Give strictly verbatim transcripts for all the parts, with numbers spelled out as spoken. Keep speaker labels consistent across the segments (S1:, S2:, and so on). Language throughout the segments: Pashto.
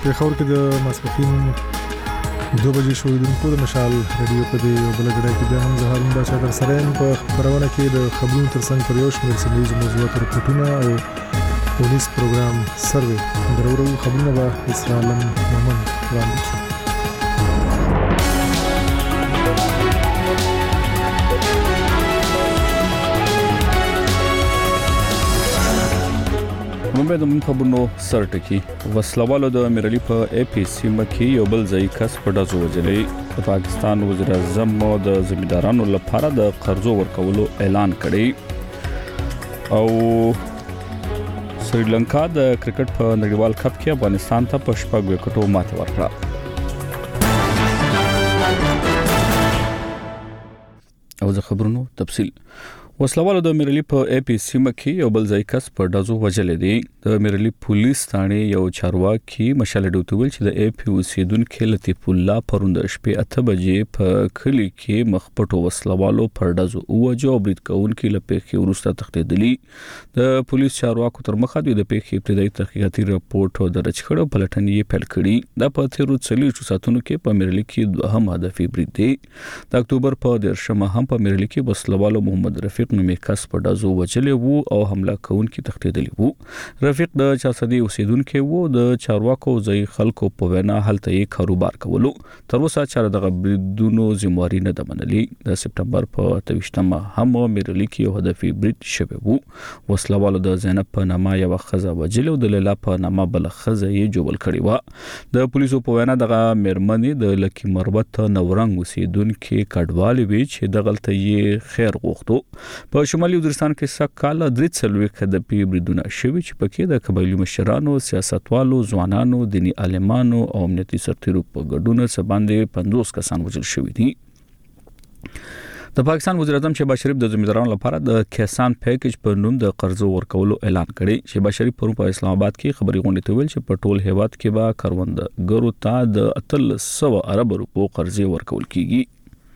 S1: پیښور کې د ماسپښین دو بجې شوې د پوره مشال رادیو په دې یو بل غړي کې د هم زهرون بچا در سره په خبرونه کې د خبرونو ترڅنګ پر یو شمېر سیمه موضوعات رپورټونه او پولیس پروګرام سروي درورو خبرونه به اسرائیل مومن وړاندې کړي.
S2: ممبئی د خبرونو سرټکی وسلوالو د امیر علي په اي پي سیمه کې یو بل ځای کس په دازو وجلې د پاکستان وزیر اعظم د زمیندارانو لپاره د قرضو ورکولو اعلان کړی او سریلانکا د کرکټ په نړیوال کپ کې افغانستان ته په شپږ وکټو ماته ورکړه. او د خبرونو تفصیل وسلوالو د امیر علي په اي پي سیمه کې یو بل ځای کس په دازو وجلې دي. د امیر علي پولیس ثاني یو چارواکي مشال ډوتویل چې د اي پي اوسیدونکو لطیف الله پروند شپې اته بجې په کلی کې مخپټو وسلوالو پر دازو اوجو برید کوونکو لپاره ورسته تختیدلی. د پولیس چارواکو تر مخه د پیښې ابتدایي تحقیقاتي راپورټ درج کړو پلټنې یې پیل کړې. د په تیرو څلورو ساعتونو کې په امیر علي کې دوهم هدفي برید دی. د اکتوبر په دیرشمه هم په امیر علي کې وسلوالو محمد رفیق نومي کس په دازو وجلې وو او حمله کوونکي تختیدلی وو. رفیق د چاصدي اوسیدونکو وو. د چارواکو ځای خلکو په وینا حالت یې کاروبار کولو. تر اوسه چاره د بریدونو ذمہواری نه ده منلي. د سپټمبر په تویشتمه هم امیر علي کې یو هدفي برید شوی وو. وسلوالو د زینب په نامه یو خزه وجلې او د لیلا په نامه بل خزه یې جوړ کړی و. د پولیسو په وینا دغه مرمنې د لکی مروت نورنګ اوسیدونکو کډوالي وی چې د غلطي خیر غوښتو. په شمالي وزیرستان کې سکهال درې څلوي د پی بریدونه شوي چې پکې د قبایلی مشرانو، سیاستوالو، ځوانانو، دینی عالمانو او امنیتي سرتیرو په ګډون سره باندې پنځوس کسان وژل شوي دي. د پاکستان وزیر اعظم شهباز شریف د زمیندارانو لپاره د کسان پیکیج په نوم د قرضو ورکولو اعلان کړی. شهباز شریف پرون په اسلام آباد کې خبري غونډه ته ویل چې په ټول هیواد کې به کروندګرو ته د اتل سو ارب روپو قرضې ورکول کیږي.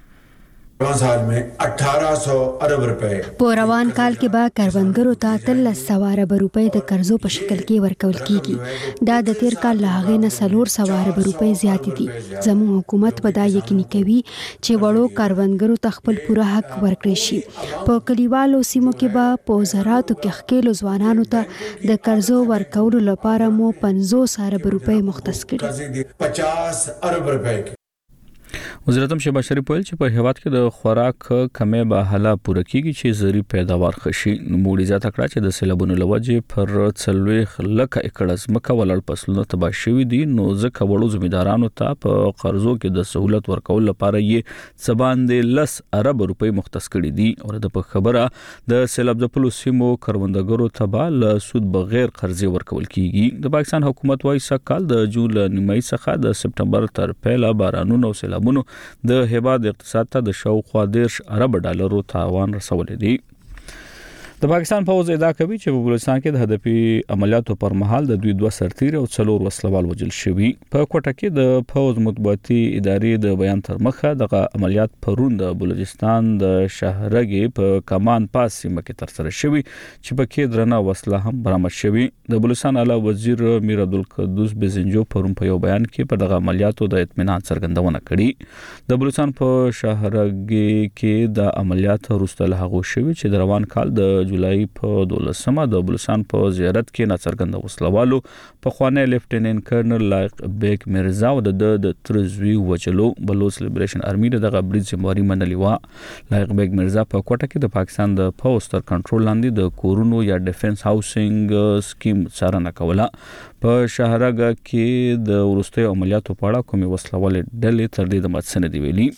S3: سال में अठारह सौ अरब रुपए
S4: په روان کال کې به کروندګرو ته اتلس سوه ارب روپۍ د قرضو په شکل کې ورکول کیږي. دا د تیر کال له هغې نه څلور سوه ارب روپۍ زیاتې دي. زموږ حکومت به دا یقیني کوي چې وړو کروندګرو ته خپل پوره حق ورکړي شي. په کلیوالو سیمو کې به په زراعتو کې ښکېلو ځوانانو ته د قرضو ورکولو لپاره مو پنځوس ارب روپۍ مختص کړي.
S3: पचास अरब रुपए
S2: وزیر اعظم شهباز شریف ویل چې په هیواد کې د خوراک کمې به حاله پوره کیږي چې زری پیداوار خشي. نوموړي زیاته کړه چې د سیلابونو لوجې پر څلوي لکه ایکړ ځمکه ولړ فصلونه تباه شوي دي. نو ځکه وړو زمیندارانو ته په قرضو کې د سہولت ورکول لپاره یې سباندې لس ارب روپۍ مختص کړي دي. او د په خبره د سیلاب ځپلو سیمو کروندګرو ته به له سود بغیر قرضې ورکول کیږي. د پاکستان حکومت وايي سکهال د جون نیمایي څخه د سپټمبر تر پیله بارانونو او سیلابونو د هیواد اقتصاد ته د شاوخوا دیرش ارب ډالرو تاوان رسولې دي. د پاکستان فوج ادعا کوي چې په بلوچستان کې د هدفي عملیاتو پر مهال د دوی دوه سرتیر او څلور وسلوال وژل شوي. په کوټه کې د فوج مطبوعاتي ادارې د بیان تر مخه دغه عملیات پرون د بلوچستان د شهرګي په کمان پاس سیمه کې ترسره شوي چې پکې درنه وسله هم برآمد شوي. د بلوچستان اعلی وزیر میر عبدالقدوس بزنجو پرون په یو بیان کې په دغه عملیاتو د اطمینان څرګندونه کړې. د بلوچستان په شهرګي کې د عملیات وروسته له هغه شوي چې د روان کال د جولای په دولسمه د بلوچستان په زیارت کې ناڅرګند وسلوالو په خوانه لیفټیننټ کرنل لایق بیگ مرزا او د ترزوی وچلو بلوچ لیبریشن آرمي دغه برید ذمہواری منلې و. لایق بیگ مرزا په کوټه کې د پاکستان د پوسټ تر کنټرول لاندې د کورونو یا ډیفنس هاوسینګ سکیم څارنه کوله. په شهرګه کې د ورستي عملیاتو په اړه کومې وسلوالې ډلې تر دې د ماتسنه دی ویلي.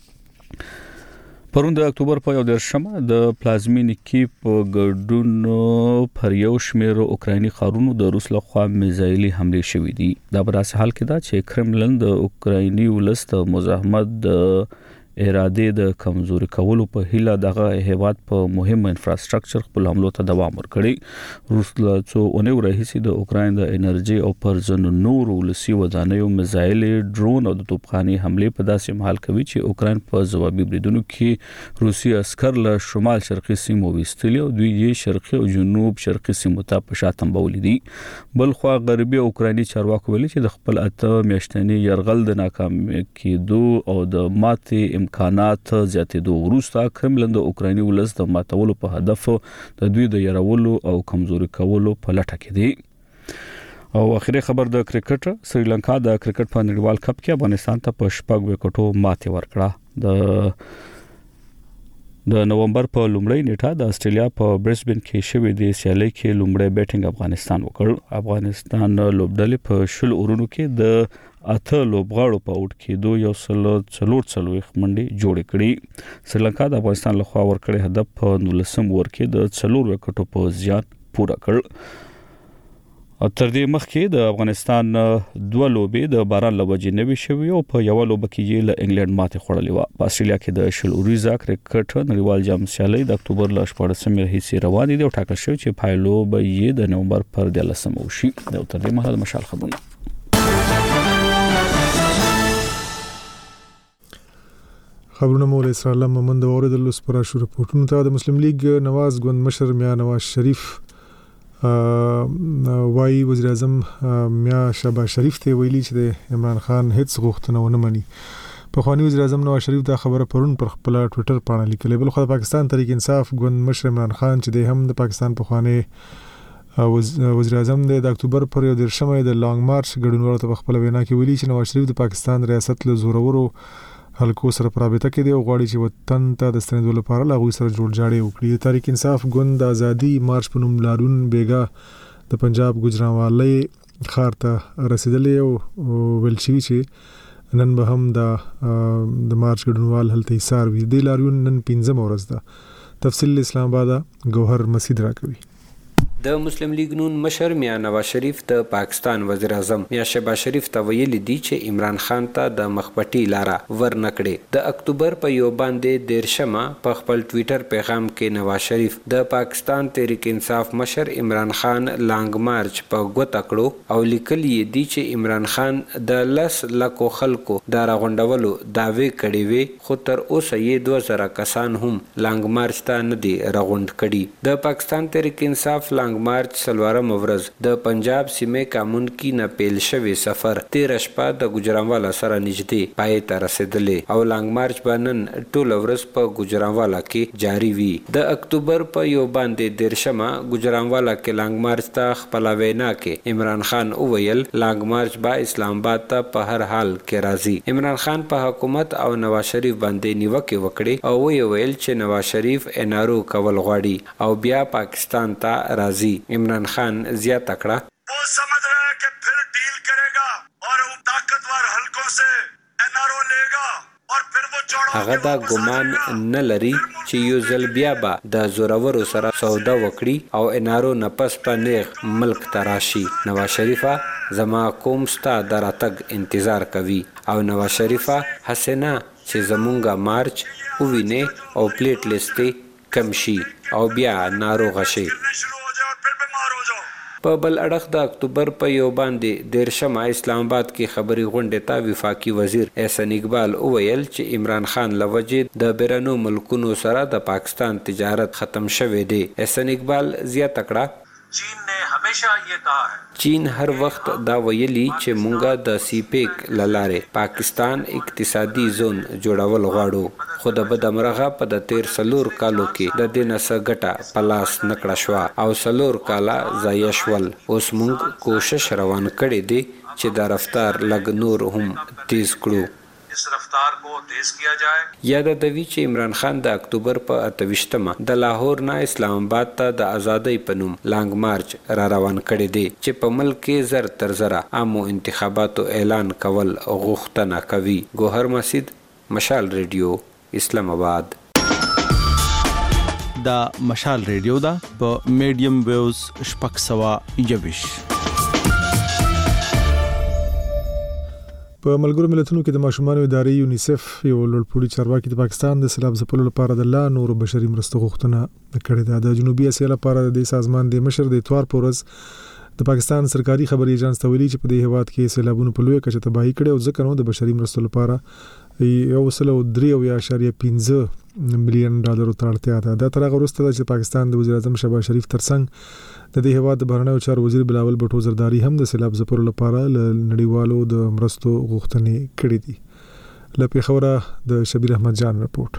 S2: پرون د اکتوبر په یو دیرشمه د پلازمینې کې په ګډون پر یو شمېر اوکرایني ښارونو د روس لخوا میزایلي حملې شوې دي. دا په داسې حال کې ده چې کرملن د اوکرایني ولس د مزاحمت د اراده د کمزوري کولو په هیله دغه هیواد په مهم انفراستراکچر خپل حملو ته دوام ورکړي. روس له څو اونیو راهیسې د اوکرين د انرژي او پرزن نور ولسی ودانیو میزایل ډرون او د توپخاني حمله په داسې مهال کوي چې اوکرين په ځوابي بریدونو کې روسي عسكر له شمال شرقي سیمو وستلي او دوی یې شرقي او جنوب شرقي سیمو ته په شاتم بولیدي. بل خو غربي اوکراني چارواکو ویلي چې د خپل اته میاشتنی يرغل د ناکام کېدو او د ماتې امکانات زیاتېدو وروسته کرملن د اوکراني ولس د ماتولو په هدف د دوی د يرولو او کمزوري کولو په لټه کې دي. او اخیری خبر د کرکټ، سریلانکا د کرکټ په نړیوال کپ کې افغانستان ته په شپږ وکټو ماتې ورکړه. د د نومبر په لومړۍ نیټه د استرالیا په برسبن کې شوې د سیالي کې لومړی بیټینګ افغانستان وکړ. افغانستان لوبډلې په شل اورونو کې د اته لوبغاړو په اوټ کې دوه یو سل څلور څلويخ منډي جوړ کړي. سریلانکا د افغانستان لخوا ورکړې هدف په نولسم اوور کې د څلور وکټو په زیات پوره کړ. تر دې مخکې د افغانستان دوه لوبې د باران لوجې نوي شوې او په یو لوب کې یې له انګلند ماتې خوړلې و. په استرالیا کې د شل اوریزه کرکټ نړیوال جام سیالي د اکتوبر ل شپږمې راهیسې روانې دي او ټاکل شوی چې پایلو به یې د نومبر پر دلسمه وشي. د تر دې مهال مشال خبرونه
S1: خبرونه مول اسرائیل ممند اوریدل سپرا شو رپورټونو ته د مسلم لیگ نواز ګوند مشر میا نواز شریف وايي وزیر اعظم میا شهباز شریف ته ویلي چې د عمران خان هیڅ غوښتنه ونه مني. په خواني وزیر اعظم نواز شریف دا خبره پرون پر خپل ټوئیټر باندې لیکلې. بل خو د پاکستان تحریک انصاف ګوند مشر عمران خان چې د هم د پاکستان په خواني وزیر اعظم د اکتوبر پر یو درشمه د لانګ مارچ ګډونوالو ته خپل وینا کې ویلي چې نواز شریف د پاکستان ریاست له زورورو حلقو سره پرابطه کې دی او غواړي چې وطن ته د ستنېدو لپاره لا غوي سره جوړ جاړي وکړي. تحریک انصاف ګوند ازادي مارچ په نوم لارون بیګا د پنجاب ګجراوالۍ خار ته رسیدلې او ولچوي چې نن به هم د د مارچ ګډونوال هلته ایثار وي. د لارون نن پنځم ورځ ده. تفصیل اسلام آباد گوهر مسعود راکوي.
S5: د مسلم لیگ نون مشر میا نواز شریف د پاکستان وزیر اعظم میا شهباز شریف ته ویلي دي چې عمران خان ته د مخبټي لاره ورنکړي. د اکتوبر په یو باندې دیرشمه په خپل ټوئیټر پیغام کې نواز شریف د پاکستان تحریک انصاف مشر عمران خان لانګ مارچ په ګوت کړو او لیکلي دي چې عمران خان د لس لکو خلکو د راغونډولو داوی کړي وي خو تر اوسه یې دوه زره کسان هم لانګ مارچ ته نه دي راغونډ کړي. د پاکستان تحریک انصاف لانګ مارچ سلوارم ورځ د پنجاب سیمې کامون کې نه پیل شوی سفر تیر شپه د ګجرانوالا سره نږدې پای ته رسیدلې او لانګ مارچ باندې ټول ورځ په ګجرانوالا کې جاری وي. د اکتوبر په یو باندې دیرشمه ګجرانوالا کې لانګ مارچ ته خپل وینا کې عمران خان اوویل لانګ مارچ با اسلام آباد ته په هر حال کې راځي. عمران خان په حکومت او نواز شریف باندې نیوکه وکړي او ویل چې نواز شریف انارو کول غواړي او بیا پاکستان ته راځي. عمران خان زیات تکڑا
S6: وہ سمجھ رہا ہے کہ پھر ڈیل کرے گا اور وہ طاقتور حلقوں سے این آر او لے گا اور پھر وہ جوڑو
S5: هغه دا ګمان نه لري چې یو ځل بیا به د زورورو سره سودا وکړي او ان آر او نه پس په نیغ ملک ته راشي. نواز شریفه زما قوم ستا د راتګ انتظار کوي او نواز شریفه حسنه چې زمونږه مارچ وویني او پلیټ لیستې کم شي او بیا ناروغه شي. په بل اړخ د اکتوبر په یو باندې دیرشمه اسلام آباد کې خبري غونډه ته وفاقي وزیر احسان اقبال اویل چې عمران خان لوجه د بیرونو ملکونو سره د پاکستان تجارت ختم شوه دی. احسان اقبال زیات تکړه
S6: چین نے ہمیشہ یہ کہا ہے
S5: چین هر وخت دا ویلي چې مونږه د سیپیک للاره پاکستان اقتصادي زون جوړول غواړو خو د بدمرغه په د تیر سلور کالو کې د دینه سګټه پلاس نکړه شو او سلور کالا ضایع شول. اوس مونږ کوشش روان کړی دی چې د رفتار لګ نور هم تیز کړو.
S6: اس رفتار کو تیز کیا جائے.
S5: یاد دوی چې عمران خان د اکتوبر په اتویشتمه د لاهور نه اسلام آباد ته د ازادۍ په نوم لانګ مارچ را روان کړی دی چې په ملک کې زر تر زره عامو انتخاباتو اعلان کول غوښتنه کوي. گوهر مسعود، مشال ریډیو، اسلام آباد.
S7: دا مشال ریډیو دا په میډیم ویوز شپږ سوه یوویشت.
S1: په ملګرو ملتونو کې د ماشومانو ادارې یونیسف یو لوړپوړي چارواکي د پاکستان د سیلاب ځپلو لپاره د لا نور بشري مرستو غوښتنه کړې ده. د جنوبي اسیا لپاره د دې سازمان د مشر د اتوار په ورځ د پاکستان سرکاري خبري ایجنس ته ویلي چې په دې هیواد کې سیلابونو په لوی کچه تباہي کړې او ځکه نو د بشري مرستو لپاره یو سل او درې او اعشاریه پنځه ملیون ډالر ته اړتیا ده. دا تر هغه وروسته چې پاکستان د وزیر اعظم شهباز شریف ترڅنګ د دې هیواد د بهرنیو چارو وزیر بلاول بټو زرداری هم د سیلاب ځپلو لپاره له نړیوالو د مرستو غوښتنې کړې دي. له پیښوره د شبیر احمد جان رپورت.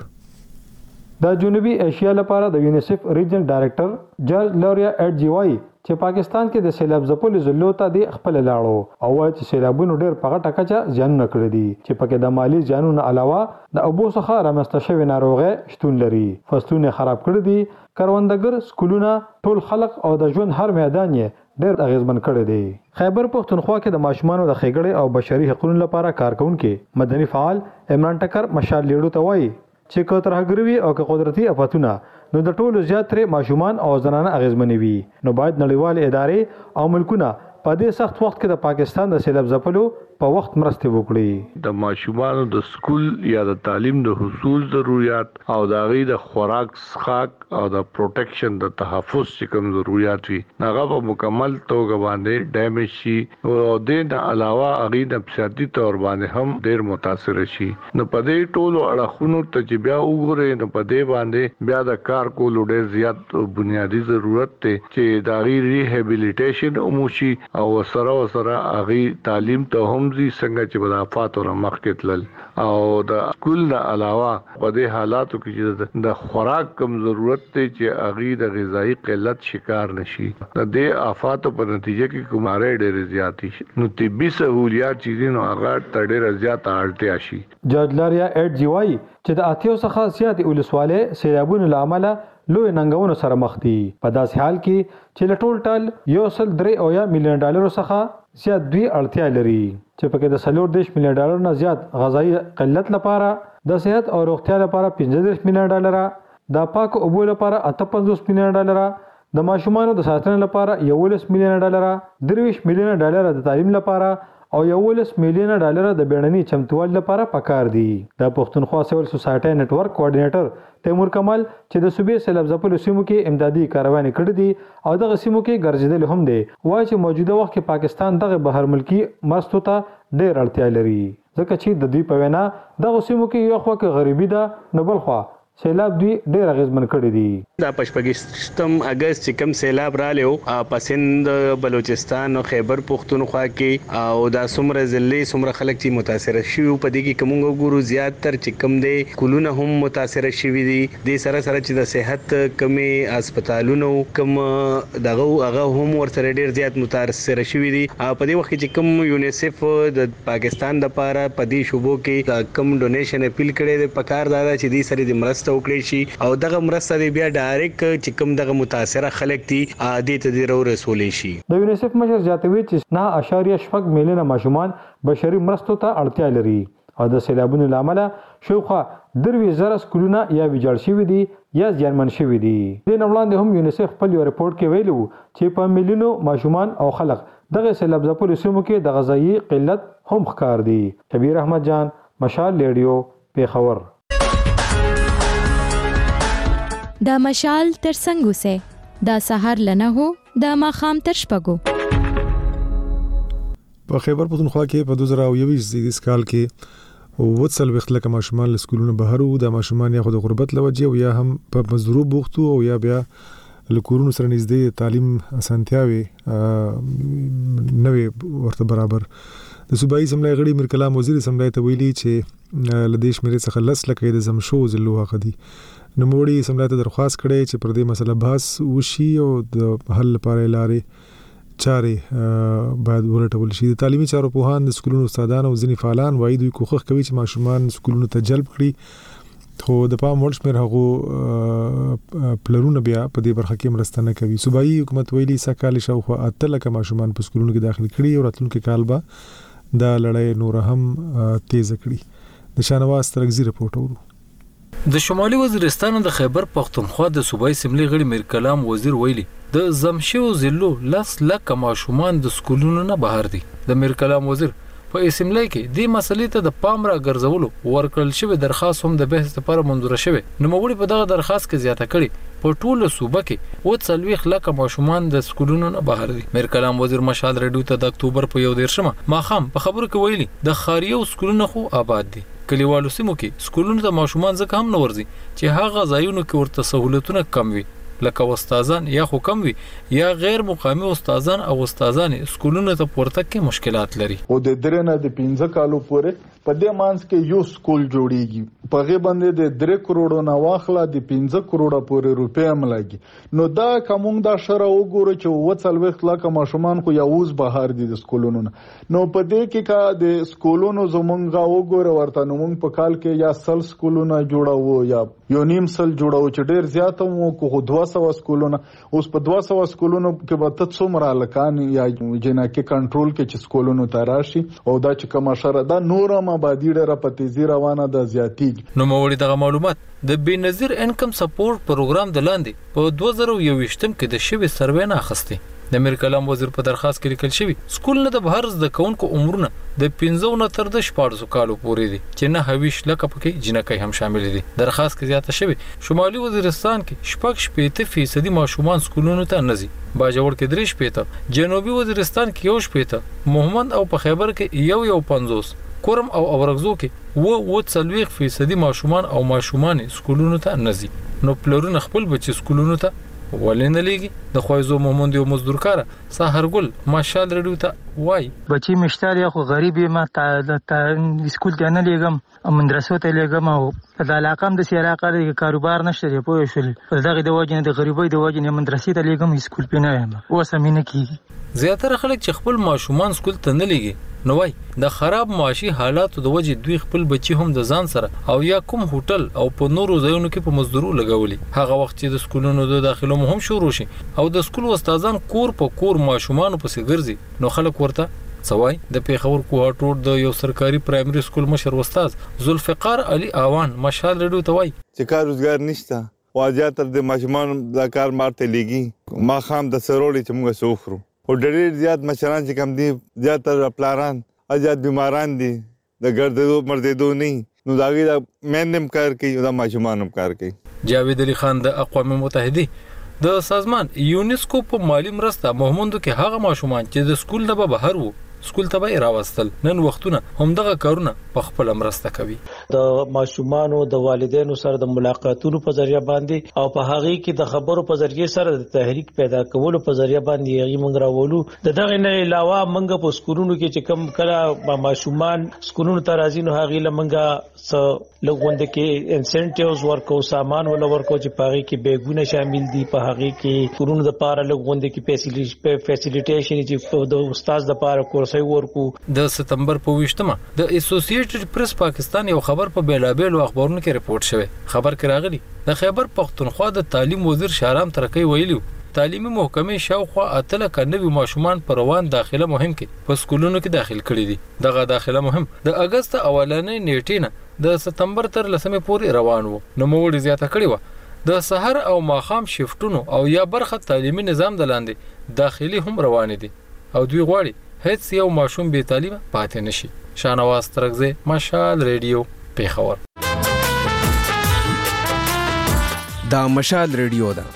S8: د جنوبي ایشیا لپاره د یونیسف ریجنل ډایریکټر جارج لوریا اډ جی وايي چې پاکستان کې د سیلاب ځپلو ضلعو ته د خپل لاړو او وايي چې سیلابونو ډېر په غټه کچه زیانونه کړي دي چې پکې د مالی زیانونو علاوه د اوبو څخه رامنځته شوې ناروغۍ شتون لري. فصلونه خراب کړي دي، کروندګر، سکولونه، ټول خلک او د ژوند هر میدان یې ډېر اغیزمن کړي دي. خیبر پښتونخوا کې د ماشومانو د ښېګړې او بشري حقوقو لپاره کارکونکي مدني فعال عمران ټکر مشال لیړو ته وایي چې که ترهګروي او که قدرتي آفتونه نو د ټولو زیات ترې ماشومان او زنانه اغیزمنې وي، نو باید نړیوال ادارې او ملکونه په دې سخت وخت کې د پاکستان د سیلاب ځپلو په وخت مرسته وکړي.
S9: د ماشومانو د سکول یا د تعلیم د حصول ضرورت او د غي د خوراک څښاک او د پروټیکشن د تحفظ کوم ضرورت وي هغه په مکمل توګه باندې ډیمیج شي او د نه علاوه غي د اقتصادي تور باندې هم ډیر متاثر شي. نو په دې ټولو اړخونو ته چې بیا وګورئ نو په دې باندې بیا د کار کولو ډیر زیات بنیادی ضرورت ته چې د غي ریهابیلیټیشن اوموشي او سره سره غي تعلیم ته هم زی څنګه چې بدافات او مخکې تلل او د سکول نه علاوه په دې حالاتو کې د خوراک کم ضرورت ته چې اغي د غذایی قلت شکار نشي. د دې آفات په نتیجه کې کوماره ډېر زیاتی شي نو طبي سہولیات چیزونو هغه تر ډېر زیات اړتیا شي.
S8: جارج لوریا اډ جی وايي چې د اتیو څخه زیات ولسواله سیلابونو لامل لوی ننګونو سره مخ دي. په داسې حال کې چې لټول ټال یو سل درې او یا میلیون ډالر څخه زیات دوی اړتیا لري چې پکې د سلور دیش میلیون ډالر نه زیات غذایی قلت لپاره، د صحت او روغتیا لپاره پنځه دیش میلیون ډالر، د پاک اوبو لپاره اته پنځوس میلیون ډالر، د ماشومانو د ساتنې لپاره یولس میلیون ډالر، درویش میلیون ډالر د تعلیم لپاره او یولس میلیون ډالر د بیړني چمتووالي لپاره پکار دي. د پښتونخوا سیول سوسایټي نتورک کوارډینیټر تیمور کمال چې د صوبې سیلاب ځپلو سیمو کې امدادي کاروانې کړې دي او دغه سیمو کې ګرځېدل هم دي، وایي چې موجوده وخت کې پاکستان دغه بهر ملکی مرستو ته ډېر اړتیا لري ځکه چې د دوی په وینا دغه سیمو کې یو خوا کې غریبي ده نو بل خوا سیلاب دوی ډېر اغیزمن کړی دي.
S10: دا پشپږم اگست چې کوم سیلاب رالیو په سند بلوچستان او خیبر پختونخوا کې او دا څومره ضلعې څومره خلک چې متاثر شوي په دې کې کوم ګورو زیات تر چې کوم دي کولونه هم متاثر شوي دي. د سره سره چې د صحت کمی هسپتالونو کوم دغه هغه هم ورسره ډېر زیات متاثر شوي دي. په دې وخت کې کوم یونیسف د پاکستان لپاره په دې شوبو کې کوم ډونیشن اپیل کړي د پکار دا چې دې سره د مرسته وکړي شي او دغه مرسته دی بیا ډایرک چې کوم دغه متاثره خلک دي عادي ته دی رسولي شي.
S8: د یونیسف مشر زیاتوي چې نه اشاریه شپږ میلیونه ماشومان بشري مرستو ته اړتیا لري او د سیلابونو لامل شوخه دروي زره سکولونه یا ویجاړ شوي دي یا زیانمن شوي دي. د نولاند هم یونیسف په یو رپورت کې ویلو چې په میلیونو ماشومان او خلک دغه سیلاب ځپلو سیمو کې د غذایی قلت هم ښکار دي. شبیر احمد جان، مشال ریډیو، پیښور.
S11: دا مشال تر څنګه سه دا سحر لنه هو دا ماخام تر شپګو.
S1: په خیبر پښتونخوا کې په دوه زره یوویشت زیږدیز کال کې وڅل وخت لکه ماشومان له سکولونو بهر وو. د ماشومان یا خو د غربت لوجه او یا هم په مزدورو بوختو او یا بیا له کورونو سره نږدې تعلیم اسانتیاوي نوې ورته برابر. د صوبایي سملای غړي میر کلام وزیر سملای ته ویلي چې له دیش مېرې څخه لس لکه د زمشو زلو غدي نوموړي سملای ته درخواست کړي چې پر دې مسله بحث وشي او د حل لپاره لارې چارې باید ولټول شي. د تعلیمي چارو پوهان، د سکولونو استادان او ځینې فعالان وایي دوی کوښښ کوي چې ماشومان سکولونو ته جلب کړي خو د پام وړ شمېر هغو پلرونه بیا په دې برخه کې مرسته نه کوي. صوبایي حکومت ویلي سږ کال شاوخوا اته لکه ماشومان په سکولونو کې داخل کړي او راتلونکي کال به دا لړۍ نور هم تیزه کړي. د شاهنواز ترکزي رپورټ اورو.
S12: د شمالي وزیرستان د خیبر پښتونخوا د صوبایي سملې غړي میر کلام وزیر ویلي د زمشو ضلعو لس لکه ماشومان د سکولونو نه بهر دي. د میر کلام وزیر په اسمبلی کې د مسلې ته د پام را ګرځولو ورکړل شوی درخواست هم د بحث لپاره منظور شوی. نوموړي په دغه درخواست کې زیاته کړي په ټوله صوبه کې و څلوېښت لکه ماشومان د سکولونو نه بهر دي. میر کلام وزیر مشال رادیو ته د اکتوبر په یو دیرشمه ماښام په خبرو کې ویلي د خاریو سکولونو خو آباد دي. کلیوالو سیمو کې سکولونو ته ماشومان ځکه هم نه ورځي چې هغه ځایونو کې ورته سہولتونه کم وي، لکه استادان یا خو کم وي یا غیر مقامي استادان او استادان سکولونو ته پورته کې مشکلات لري.
S13: او د درې نه د پنځه کالو پورې په دې مانس کې یو سکول جوړیږي، په غي باندې د درې کروڑو نه واخله د پنځه کروڑه پورې روپیا ملګي. نو دا کوم دا شره وګوره چې و څلوېښت لکه ماشومان خو یا اوس بهر دي د سکولونو. نو په دې کې کا د سکولونو زمونږه وګوره ورته نو موږ په کال کې یا سل سکولونه جوړاو یا یو نیم سل جوړاو چې ډیر زیاته مو کو دوه سوه سکولونه. اوس په دوه سوه سکولونو کې به ته څومره لکان یا جنکه کنټرول کې چې سکولونو ته راشي او دا چې کوم شره دا نورم آبادی ډیره په تیزی روانه ده زیاتیږي.
S12: نو موړي دغه معلومات د بنظیر انکم سپورټ پروګرام د لاندې په دوه زره یوویشتم کې د شوی سروې نه اخستې. د میر کلام وزیر په درخواست کې لیکل شوی سکول نه د بهر زده کوونکو عمرونه د پنځه نه تر د شپږ کالو پورې دي چې نه هویش لکه پکې جنکۍ هم شامل دي. درخواست کې زیاته شوی شمالي وزیرستان کې شپږ شپېته فیصدي ماشومان سکولونو ته نه ځي، باجوړ کې درې شپېته، جنوبي وزیرستان کې یو شپېته، محمد او په خیبر کې یو یو پنځوس، کورم او اورغزو کې و و څلوېښت فیصدي ماشومان او ماشومان سکولونو ته نه ځي. نو پلرونه خپل بچي سکولونو ته ولې نه لېږي؟ د خوایزو محمد یو مزدور کار سحرګل ماشال رادیو ته وای
S14: بچي مشتار یا خو غریب ما ته ته سکول ته نه لېږم، مدرسو ته لېږم او په علاقه هم د سی علاقه د کاروبار نشته دی پوه شول. په دغه د وجه د غریبۍ د وجه نه مدرسې ته لېږم سکول په نه یم اوس هم نه کیږي.
S12: زیاتره خلک چې خپل ماشومان سکول ته نه لېږي نو وای د خراب معاشي حالاتو د وجه دوی خپل بچي هم د ځان سره او یا کوم هوټل او په نورو ځایونو کې په مزدورو لګولي. هغه وخت چې د سکولونو د داخلو مهم شروع شي او د سکول استادان کور په کور ماشومان پسې ګرځي نو خلک ورته سوای. د پیښور کوهاټ د یو سرکاري پرایمري سکول مشر استاد ذوالفقار علي اوان مشال رډو ته وای
S15: چې کار روزګار نشته واجه تر د ماشومان د کار مارته لګي ما خام د سروړي چې موږ سوخرو او ډېر زیات مشران چې کم دي زیاتره پلاران ازاد بیماران دي د ګردو مردیدو نه نو داغي دا مینم کار کوي دا ماشومان هم کار کوي.
S12: جاوید علي خان د اقوام متحده د سازمان یونیسکو په مالی مرسته مهموندو کې هغه ماشومان چې د سکول نه بهر وو سکول ته به راوستل نن وختونه همدغه کارونه په خپل مرسته کوي.
S16: د ماشومانو د والدینو سره د ملاقاتونو په ذریعہ باندې او په هغه کې د خبرو په ذریعہ سره د تحریک پیدا کولو په ذریعہ باندې یې موږ راولو. د دغه نه علاوه موږ په سکولونو کې چې کم کله ماشومان سکولونو ته راځي نو هغه لمنګه څه لګوند کې انسنټیوز ورکو سامان ولا ورکو چې پاره کې بیگونه شامل دي په هغه کې سکولونو د پاره لګوند کې فیسیلیټیشن چې د استاد د پاره کورس ورکو.
S12: د ستمبر په ویشتمه د اسوسییټډ پریس پاکستان یو خبر په بیلابیلو اخبارونو کې رپورټ شوی. خبر کې راغلی د خیبر پختونخوا د تعلیم وزیر شهرام ترکی ویلو تعلیمي محکمې شاوخوا اتل کنوي ماشومان پر روان داخله مهم کې په سکولونو کې داخل کړي دي. دغه داخله مهم د اگست اولنې نیټې نه د ستمبر تر لسمې پورې روان وو. نو موږ زیاته کړی و د سحر او ماخام شیفټونو او یا برخه تعلیمي نظام د لاندې داخلي هم روان دي او دوی غواړي هیڅ یو ماشوم بې تعلیمه پاتې نشي. شانواز ترکزه مشال ریډیو پیښور.
S7: دا مشال ریډیو ده.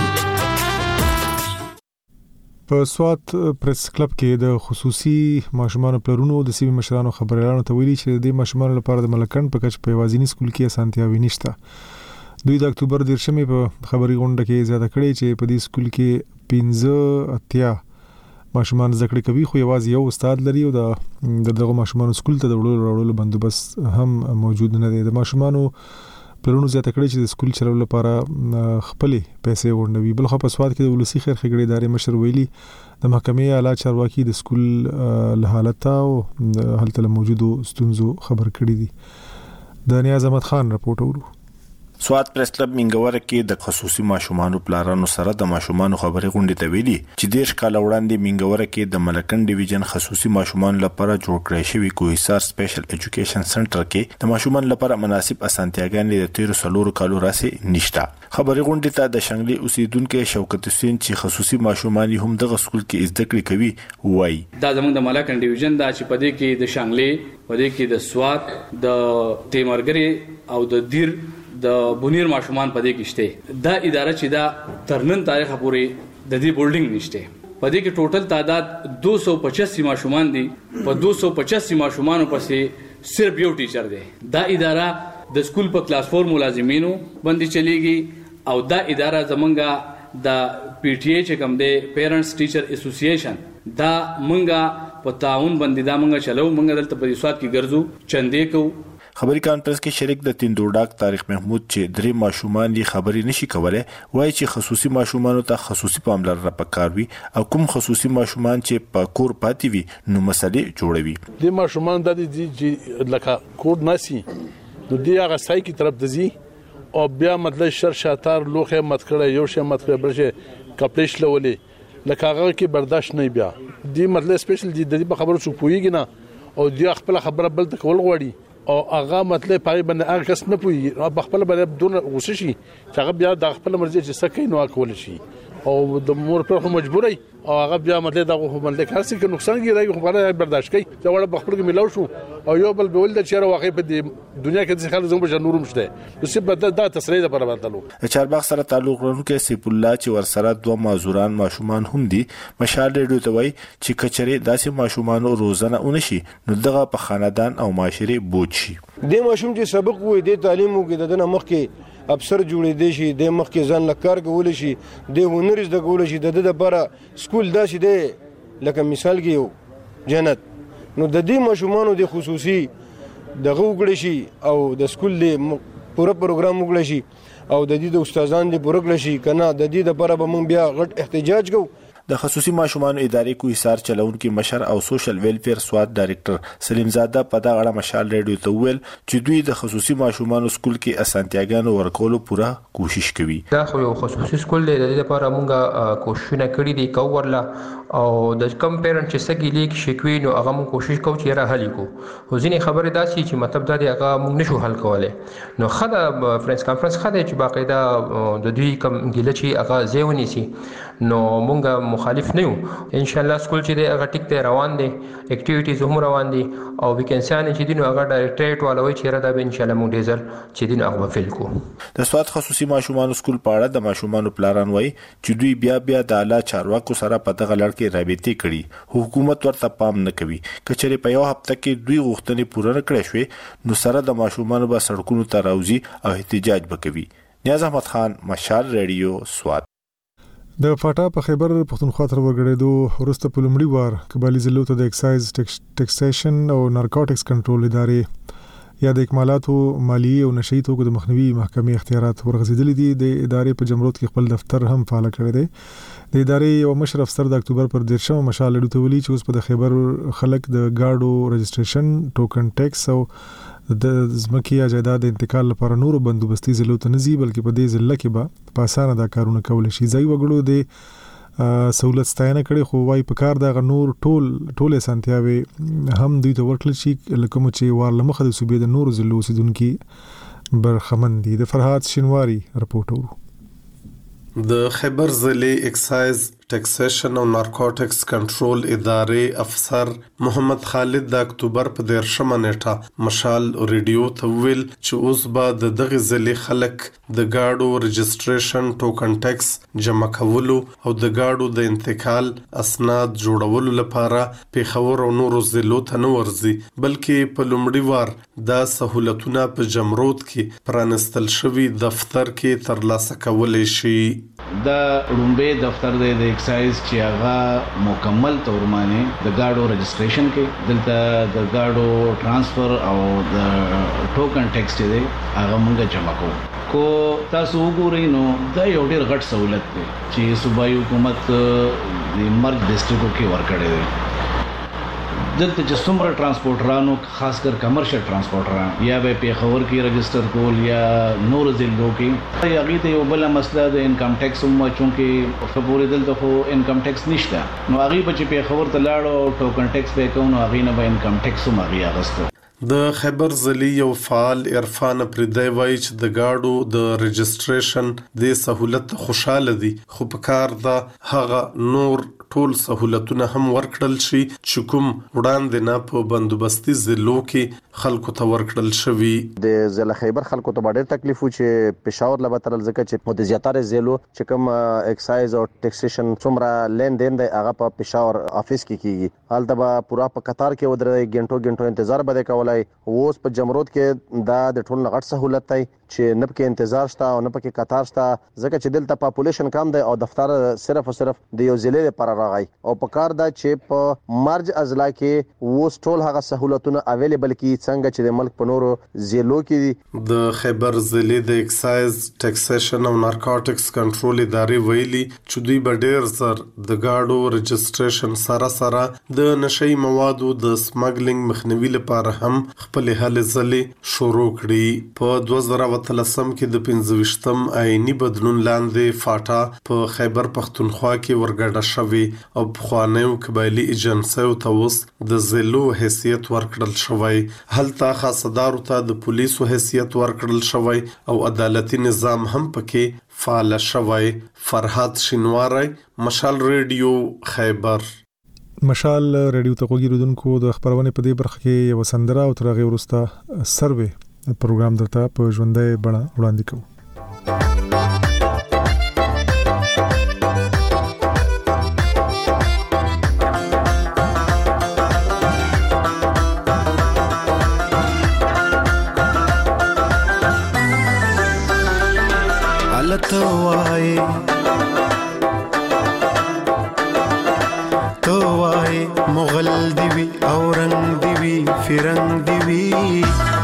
S1: په سوات پریس کلب کې د خصوصي ماشومان پلرونو د سیمې مشرانو خبريالانو ته ویلي چې د ماشومان لپاره د ملکند په کچ په یوازینی سکول کې اسانتیاوي نشته. دوی د اکتوبر دیرشمې په خبري غونډه کې زیاته کړې چې په دې سکول کې پنځه اتیا ماشومان زکړې کوي خو یوازې یو استاد لري او د دغه ماشومان سکول ته د وړلو راوړلو بندوبست هم موجود نه دی. د ماشومانو پلرونو زیاته کړې چې د سکول چلولو لپاره خپلې پیسې ورنوي. بل خو په سواد کې د ولسی خیر خګړې ادارې مشر ویلي د محکمې اعلی چارواکي د سکول له حالت او هلته موجودو ستونزو خبر کړي دي. د نیاز احمد خان رپورټ ورو
S17: سواد پریس کلب منګور کې د خصوصي ماشومانو پلارانو سره د ماشومانو خبرې غونډې ته ویلي چې دیش کال وړاندې منګور کې د ملکن ډیویژن خصوصي ماشومانو لپاره جوړ کړی شوی کوهسار سپیشل ایجوکیشن سنټر کې د ماشومانو لپاره مناسب اسانتیاګانې د تیر سلور کالو راسي نشته. خبرې غونډې ته د شنګلي اوسیدونکو شوکت حسین چې خصوصي ماشومان هم دغه سکول کې زده کړې کوي وایي
S18: دا زموږ د ملکن ډیویژن دا چې پدې کې د شنګلي پدې کې د سواد د تیمرګری او د دیر د بونیر ماشومان پدې کې شته. دا اداره چې دا ترنن تاریخ پورې د دې بولډینګ نشته. پدې کې ټوټل تعداد دو سو پچاسی ماشومان دي. په دو سو پچاسی ماشومانو پسې صرف یو ټیچر دی. دا اداره د سکول په کلاس فور ملازمینو باندې چلیږي او دا اداره زمونږه د پی ټی ای چې کوم دی پیرنټس ټیچر اسوسییشن دا مونږه په تعاون باندې دا مونږه چلو. مونږ دلته په سواد کې ګرځو چندې کو.
S17: خبري کانفرنس کې شریک د تیندوډاک طارق محمود چې درې ماشومان یې خبري نشي کولای وایي چې خصوصي ماشومانو ته خصوصي پاملرنه پکاروي او کوم خصوصي ماشومان چې په کور پاتې وي نو مسلې جوړوي.
S19: د ماشومان د دې چې لکه کور ناسي نو دی هغه سای کی طرف دزي او بیا مطلب شر شاتار لوخه مت کړه یو شی مت کړه بل شی کپلیش لولې لکه هغه کې برداشت نه بیا دی مطلب سپیشل دی د خبرو څو پويږي نه او دی خپل خبره بل تکول غوړي او هغه مطلب پای باندې هغه کس نه پوي او خپل باندې دون غوسه شي چې هغه بیا د خپل مرزي چې سکه نو کول شي او د مور په مجبوري او هغه بیا مطلب دغه باندې کارسي کې نقصان کیږي خو باندې برداشت کوي چې وړ بخپل کې ملاو شو او یو بل بول د چیرې واقع په دنیا کې د خلک زموږ جنورم شته نو څه بد د تسریه د پر باندې لو
S17: چارباغ سره تعلق لرونکو سیف الله چې ور سره دوه مازوران ماشومان هم دي مشال ریډیو ته وای چې کچري داسې ماشومان روزانه اونشي نو دغه په خاندان او معاشري بوج شي.
S20: د ماشوم چې سبق وي د تعلیم وګړي د نه مخ کې افسر جوړې دي شي د مخ کې ځان لکار کول شي د هنرز د کول شي د د لپاره سکول داسې دی لکه مثال کې یو جنت نو د دې ماشومانو د خصوصي دغه وګړي شي او د سکول د پوره پروګرام وګړي شي او د دې د استادان د پوره کړی شي کنه د دې لپاره به مونږ بیا غټ احتجاج کوو.
S17: د خصوصي ماشومان ادارې کوهسار چلونکو مشر او سوشل ویلفیر سواد ډایریکټر سلیم زاده په دغه اړه مشال ریډیو ته ویل چې دوی د خصوصي ماشومان سکول کې اسانتیاګانو ورکولو پوره کوشش کوي.
S21: دا خو یو خصوصي سکول دی د دې لپاره مونږه کوششونه کړې دي کوورلا او د کم پیرنټ چې سګي لیک شکوي نو هغه مونږ کوشش کوو چې را حل کو. خو ځینې خبرې داسي چې مطلب دا دی هغه مونږ نشو حل کولای نو خدای فرنس کانفرنس خدای چې باقاعده د دوی کم ګیله چې هغه ځونی سي نو مونږه مخالف نه یو. ان شاء الله سکول چې دی هغه ټیک ته روان دي اکټیویټیز هم روان دي او ویکنسیان چې دین هغه ډایریکټریټ والوي چې را دا به ان شاء الله مونږ ډیزل چې دین هغه فیل کو.
S17: د سواد خصوصي ماشومان سکول په اړه د ماشومان پلاران وای چې دوی بیا بیا د اعلی چارواکو سره په دغه لړ کې رابطې کړي حکومت ورته پام نه کوي. کچېره په یو هفته کې دوی غوښتنې پوره کړې شوې نو سره د ماشومان به سړکونو ته راوځي او احتجاج وکوي. نیاز احمد خان مشال ریډیو سواد.
S1: د فاټا په خیبر پختونخوا تر ورګړېدو وروسته په لومړي وار قبایلي ضلعو ته د اکسایز ټیکسیشن او نارکوټکس کنټرول ادارې یا د اکمالاتو مالیې او نشئی توکو د مخنیوي محکمې اختیارات ورغځېدلي دي. د ادارې په جمرود کې خپل دفتر هم فعال کړی دی. د ادارې یو مشر افسر د اکتوبر پر دیرشمه مشال ریډیو ته ویلي چې اوس په د خیبر خلک د گاډو رجسټریشن ټوکن ټیکس او د ځمکې یا جایداد انتقال لپاره نورو بندوبستي ضلعو ته نه ځي بلکې په دې ضلع کې به په اسانه دا کارونه کولی شي. ځایي وګړو د سہولت ستاینه کړې خو وایي په کار دغه نور ټول ټول اسانتیاوې هم دوی ته ورکړل شي لکه کوم چې وار له مخه د صوبې د نورو ضلعو اوسېدونکي برخمن دي. د فرهاد شینواري رپورټ ورو.
S22: د خیبر ضلع اکسایز ټیکسیشن او نارکوټکس کنټرول ادارې افسر محمد خالد د اکتوبر په دیرشمه نیټه مشال ریډیو ته ویل چې اوس به د دغه ضلع خلک د گاډو رجسټریشن ټوکن ټیکس جمع کولو او د گاډو د انتقال اسناد جوړولو لپاره پیښور او نورو ضلعو ته نه ورځي بلکې په لومړي وار دا سہولتونه په جمرود کې پرانستل شوي دفتر کې ترلاسه کولی شي.
S23: دا رومبه دفتر دی د اکسایز چې هغه مکمل تور باندې د گاډو رجسټریشن کې دلته د گاډو ترانسفر او د ټوکن ټیکس دی هغه موږ جمع کوو. کو تاسو وګورئ نو دا یو ډېر غټ سہولت دی چې صوبایي حکومت د مرګ ډسټریکټو کې ورکړی دی. دلته چې څومره ترانسپورټرانو خاص کر کمرشل ترانسپورټران یا به پیښور کې رجستر کول یا نور ضلعو کې یا غي ته یو بل مسله د انکم ټیکس مو چونکه خبرې دلته خو انکم ټیکس نشته نو هغه به چې پیښور ته لاړو ټوکن ټیکس به کوو نو هغه نه به انکم ټیکس هم هغه اغستو.
S22: د خیبر ضلعي یو فعال عرفان پردی وایي چې د گاډو د رجسټریشن د سہولت خوشاله دي خو په کار دا هغه نور ټول سہولتونه هم ورکړل شي چې کوم وړاندې نه په بندوبستي ضلعو کې خلکو ته ورکړل شوی.
S2: د ضلع خیبر خلکو ته ډېر تکلیف و چې پېښور له بترل ځکه چې د زیاتره ضلعو چې کوم ایکسایز او ټیکسیشن څومره لین دین دی هغه په پېښور افیس کې کیږي هلته به پورا په قطار کې ودرې غنټو غنټو انتظار به کولای اوس په جمرود کې دا د ټول غټ سہولت دی چې نه پکې انتظار شته او نه پکې قطار شته ځکه چې دلته پاپولیشن کم دی او دفتر صرف او صرف د یو ضلع لپاره راغی او په کار دا چې په مرج اضلاع کې اوس ټول هغه سہولتونه اویلیبل کی څنګه چې د ملک په نورو ضلعو کې
S22: د خیبر ضلع د ایکسایز ټیکسیشن او نارکوټکس کنټرول ادارې ویلي چې دوی به ډېر زر د گاډو رجسټریشن سره سره د نشئی موادو د سمګلینګ مخنیوي لپاره هم خپل هلې ځلې شروع کړي. په دوه زره اتلسم کې د پنځه ویشتم آئینی بدلون لاندې فاټا په خیبر پختونخوا کې ورګډه شوې او پخوانیو قبایلي ایجنسیو ته اوس د ضلعو حیثیت ورکړل شوی. هلته خاصدارو ته د پولیسو حیثیت ورکړل شوی او عدالتي نظام هم پکې فعال شوی. فرحات شینواری، مشال ریډیو، خیبر.
S1: مشال ریډیو ته وګورئ د خبرونه په دې برخه کې یو سندره او ترغه ورسته سروې پروګرام درته په ژوندۍ بڼه وړاندې کوو.
S3: الته وای تو وای مغل دی وی اورنګ دی وی فرنګ دی وی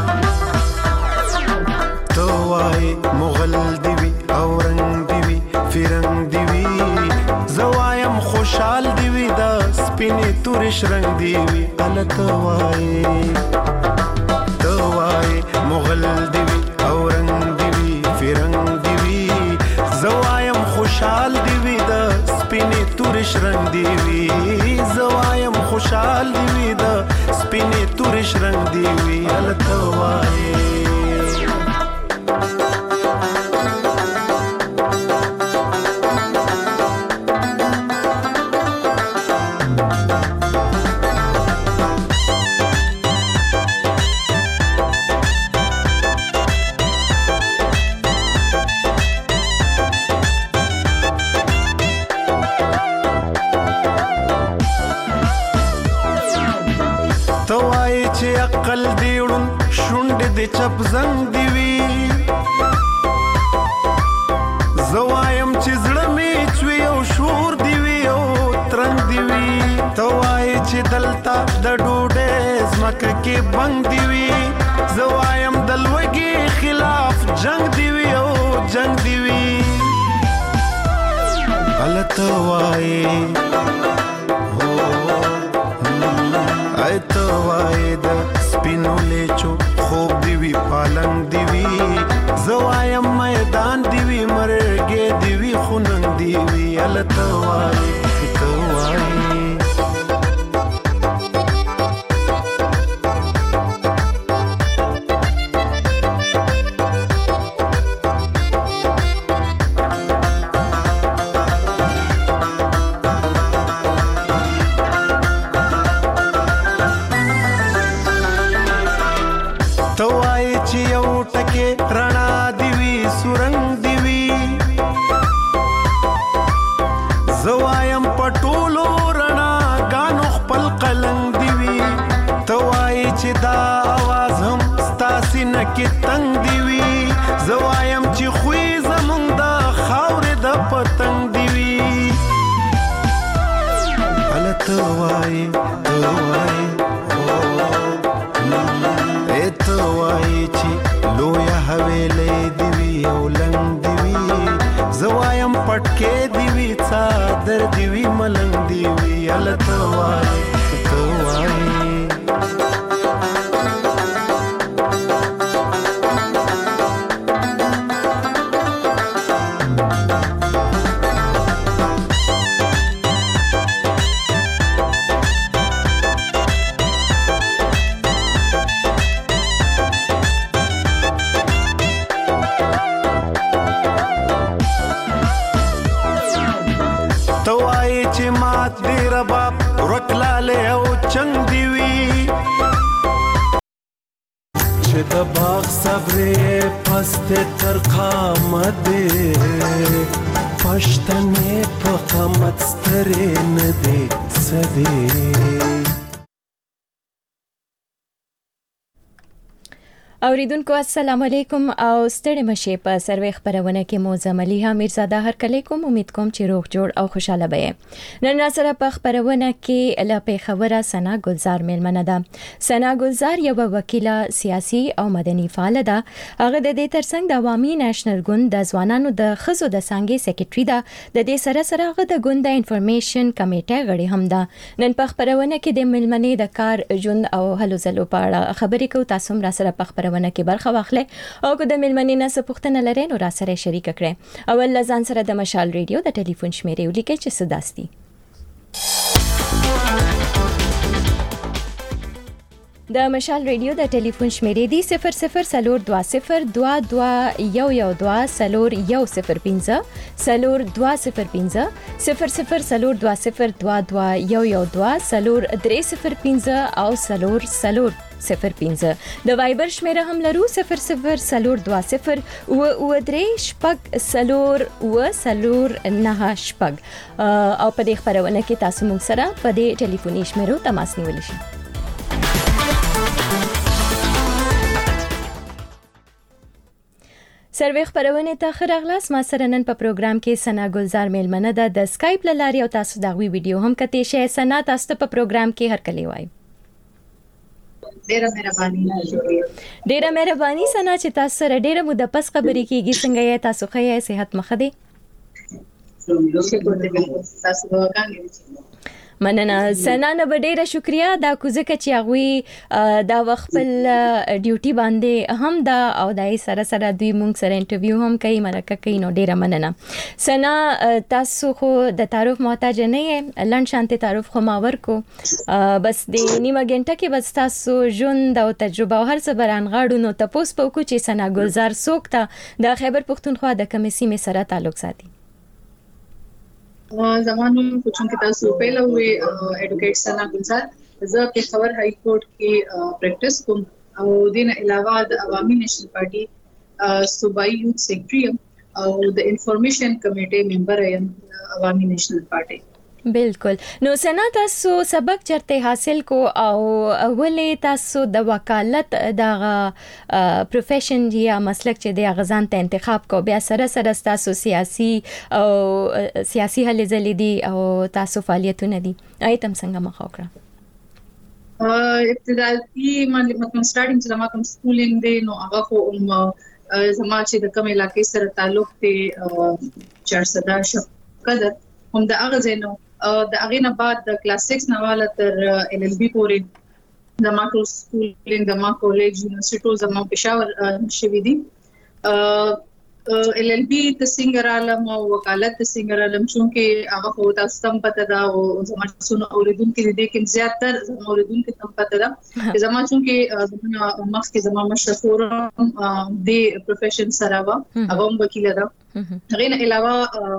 S3: تو وای مغل دی وی اورنګ دی وی فرنګ دی وی زوایم خوشحال دی وی دا سپینې تورش رنگ دی وی الته وای تو وای مغل دی وی اورنګ دی وی فرنګ دی وی زوایم خوشحال دی وی دا سپینې تورش رنگ دی وی زوایم خوشحال دی وی دا سپینې تورش رنگ دی وی الته وای عقل دیړون شونډې د چپ زنګ دی وی زوایم چې زړه می چوي او شور دی وی او ترنګ دی وی توای چې دلتا د ډوډۍ زمکه کې بنګ دی وی زوایم دلوګي خلاف جنگ دی وی او جنگ دی وی الته وای ایتو وای د سپینو لیچو خوب دی وی پالنګ دی وی زوایم میدان دی وی مرګې دی وی خوننګ دی وی الته وای ایتو وای کې تنگ دی وی زوایم چې خوې زمونږ د خاورې د پتنګ دی وی الته وای تو وای ایتو وای چې لویا حویلې دی وی او لنګ دی وی زوایم پټکې دی وی څادر دی وی ملنګ دی وی الته وای تو وای چې د باغ صبرې پست تر قامت پښتنې په قامت سترې نه دي سدي.
S11: اوریدونکو السلام علیکم او ستړي مشه په سروي خبرونه کې مو زملیها میرزاده هر کله کوم امید کوم چې روغ جوړ او خوشاله به نن سره په خبرونه کې لا په خبره سنا گلزار ملمنه ده. سنا گلزار یو وکیله سیاسي او مدني فعال ده. هغه د دې ترڅنګ د عوامي نېشنل ګوند د ځوانانو د خزو د څنګه سیکریټري ده. د دې سره سره هغه د ګوند د انفارمیشن کمیټه غړي هم ده. نن په خبرونه کې د ملمنې د کار جون او هلو زلو په اړه خبرې کو. تاسو هم را سره په خبرونه کې برخه واخلئ او که د ملمنې نه څه پوښتنه لرئ نو را سره شریک کړئ. اول لزان سره د مشال ریډیو د ټلیفون شمیرې ولیکئ چې څه داستی. د مشال ریډیو د ټلیفون شمیرې دی صفر صفر سلور دوا صفر دوا دوا یو یو دوا سلور یو صفر پنځه سلور دوا صفر پنځه صفر صفر سلور دوا صفر دوا دوا یو یو دوا سلور درې صفر پنځه او سلور سلور صفر پنځه. د وایبر شمیره هم لرو صفر صفر سلور دوا صفر و و درې شپږ سلور و سلور نه شپږ. او په دې خبرونه کې تاسو موږ سره په دې ټلیفوني شمیرو تماس نیول شي. سروي خبرونه ته خراغلاس ما سره نن په پروګرام کې سنا گلزار میلمنه ده. د سکایپ لاري او تاسو دغوي ویډیو هم کته شي. سنا تاسو په پروګرام کې هر کلی وای.
S4: ډیره مهرباني شکریہ.
S11: ډیره مهرباني سنا چې تاسو سره ډیره مو د پس خبرې کیږي. څنګه یې تاسو خې صحت مخه دي؟
S4: شکر دې تاسو وګورئ.
S11: مننه سنا نه ډیره شکریا دا کوزه چې هغه دا وخت په ډیوټي باندې هم دا او دای سره سره دوی مونږ سره انټرویو هم کوي مرکه کوي نو ډیره مننه. سنا تاسو خو د تعارف محتاج نه یې لن شانته تعارف خو ماور کو بس د نیمه غنټه کې بس تاسو ژوند او تجربه او هر څه بران غاړو نو تاسو په کو چې سنا گلزار سوکتا د خیبر پختونخوا د کمیسي می سره تعلق ساتي.
S4: زمانو کوچن کې تاسو پیله وی ایډوکیټ سنا گلزار زه په خبر هائی کورټ کې پریکټیس کوم او دین علاوه د عوامي نېشنل پارټي صوبایي یوث سیکریټري او د انفارمیشن کمیټې ممبر یم عوامي نېشنل پارټي.
S11: بالکل. نو سنا تاسو سبق چرته حاصل کو او ولې تاسو د وکالت د پروفیشن یا مسلک چې د غزان ته انتخاب کو بیا سره سره تاسو سیاسي او سیاسي هلې ځلې دي او تاسو فعالیتونه دي ایتم څنګه مخ وکړه؟
S4: ابتدایي مطلب سٹارټینګ چې زما کوم سکولینګ دی نو هغه خو زما چې د کوم علاقې سره تعلق دی چارسده شقدر هم د هغه ځینو د هغه نه بعد د کلاس سکس نواله تر ال ال بي پورې د ما ټول سکولینګ د ما کالج یونیورسيټو زما پېښور شوې دي. ال ال بي د سنگر عالم او وکالت د سنگر عالم چونکه هغه خو تاسو هم پته دا او زما څونو اوریدونکو دې کې زیاتره زما اوریدونکو هم پته دا زما چونکه زما مخ کې زما مشهور د پروفیشن سره وا هغه وکیل دا هغه نه علاوه